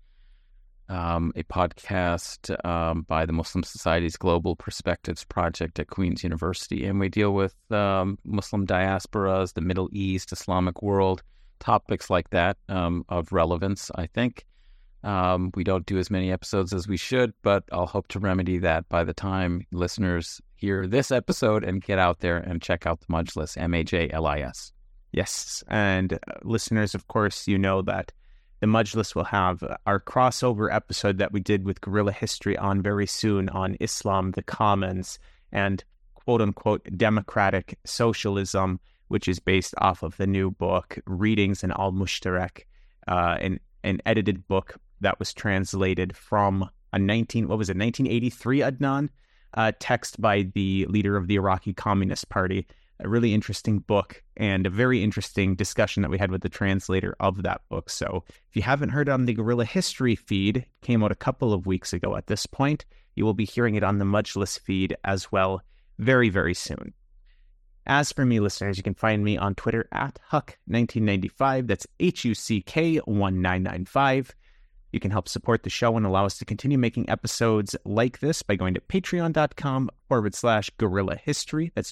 Speaker 5: a podcast by the Muslim Society's Global Perspectives Project at Queen's University. And we deal with Muslim diasporas, the Middle East, Islamic world, topics like that of relevance, I think. We don't do as many episodes as we should, but I'll hope to remedy that by the time listeners hear this episode and get out there and check out The Majlis, Majlis.
Speaker 2: Yes, and listeners, of course, you know that The Majlis will have our crossover episode that we did with Guerrilla History on very soon on Islam, the Commons, and quote-unquote democratic socialism, which is based off of the new book, Readings in Al-Mushtarak, an edited book that was translated from a 1983, Adnan, text by the leader of the Iraqi Communist Party. A really interesting book and a very interesting discussion that we had with the translator of that book. So if you haven't heard on the Guerrilla History feed, it came out a couple of weeks ago at this point, You will be hearing it on the Mudgeless feed as well very, very soon. As for me, listeners, you can find me on Twitter at Huck1995. That's HUCK1995. You can help support the show and allow us to continue making episodes like this by going to patreon.com/Guerrilla History. That's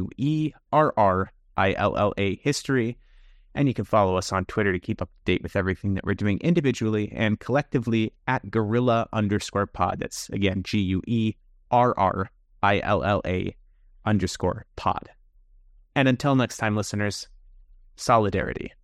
Speaker 2: GUERRILLA History. And you can follow us on Twitter to keep up to date with everything that we're doing individually and collectively at Guerrilla_pod. That's, again, GUERRILLA_pod. And until next time, listeners, solidarity.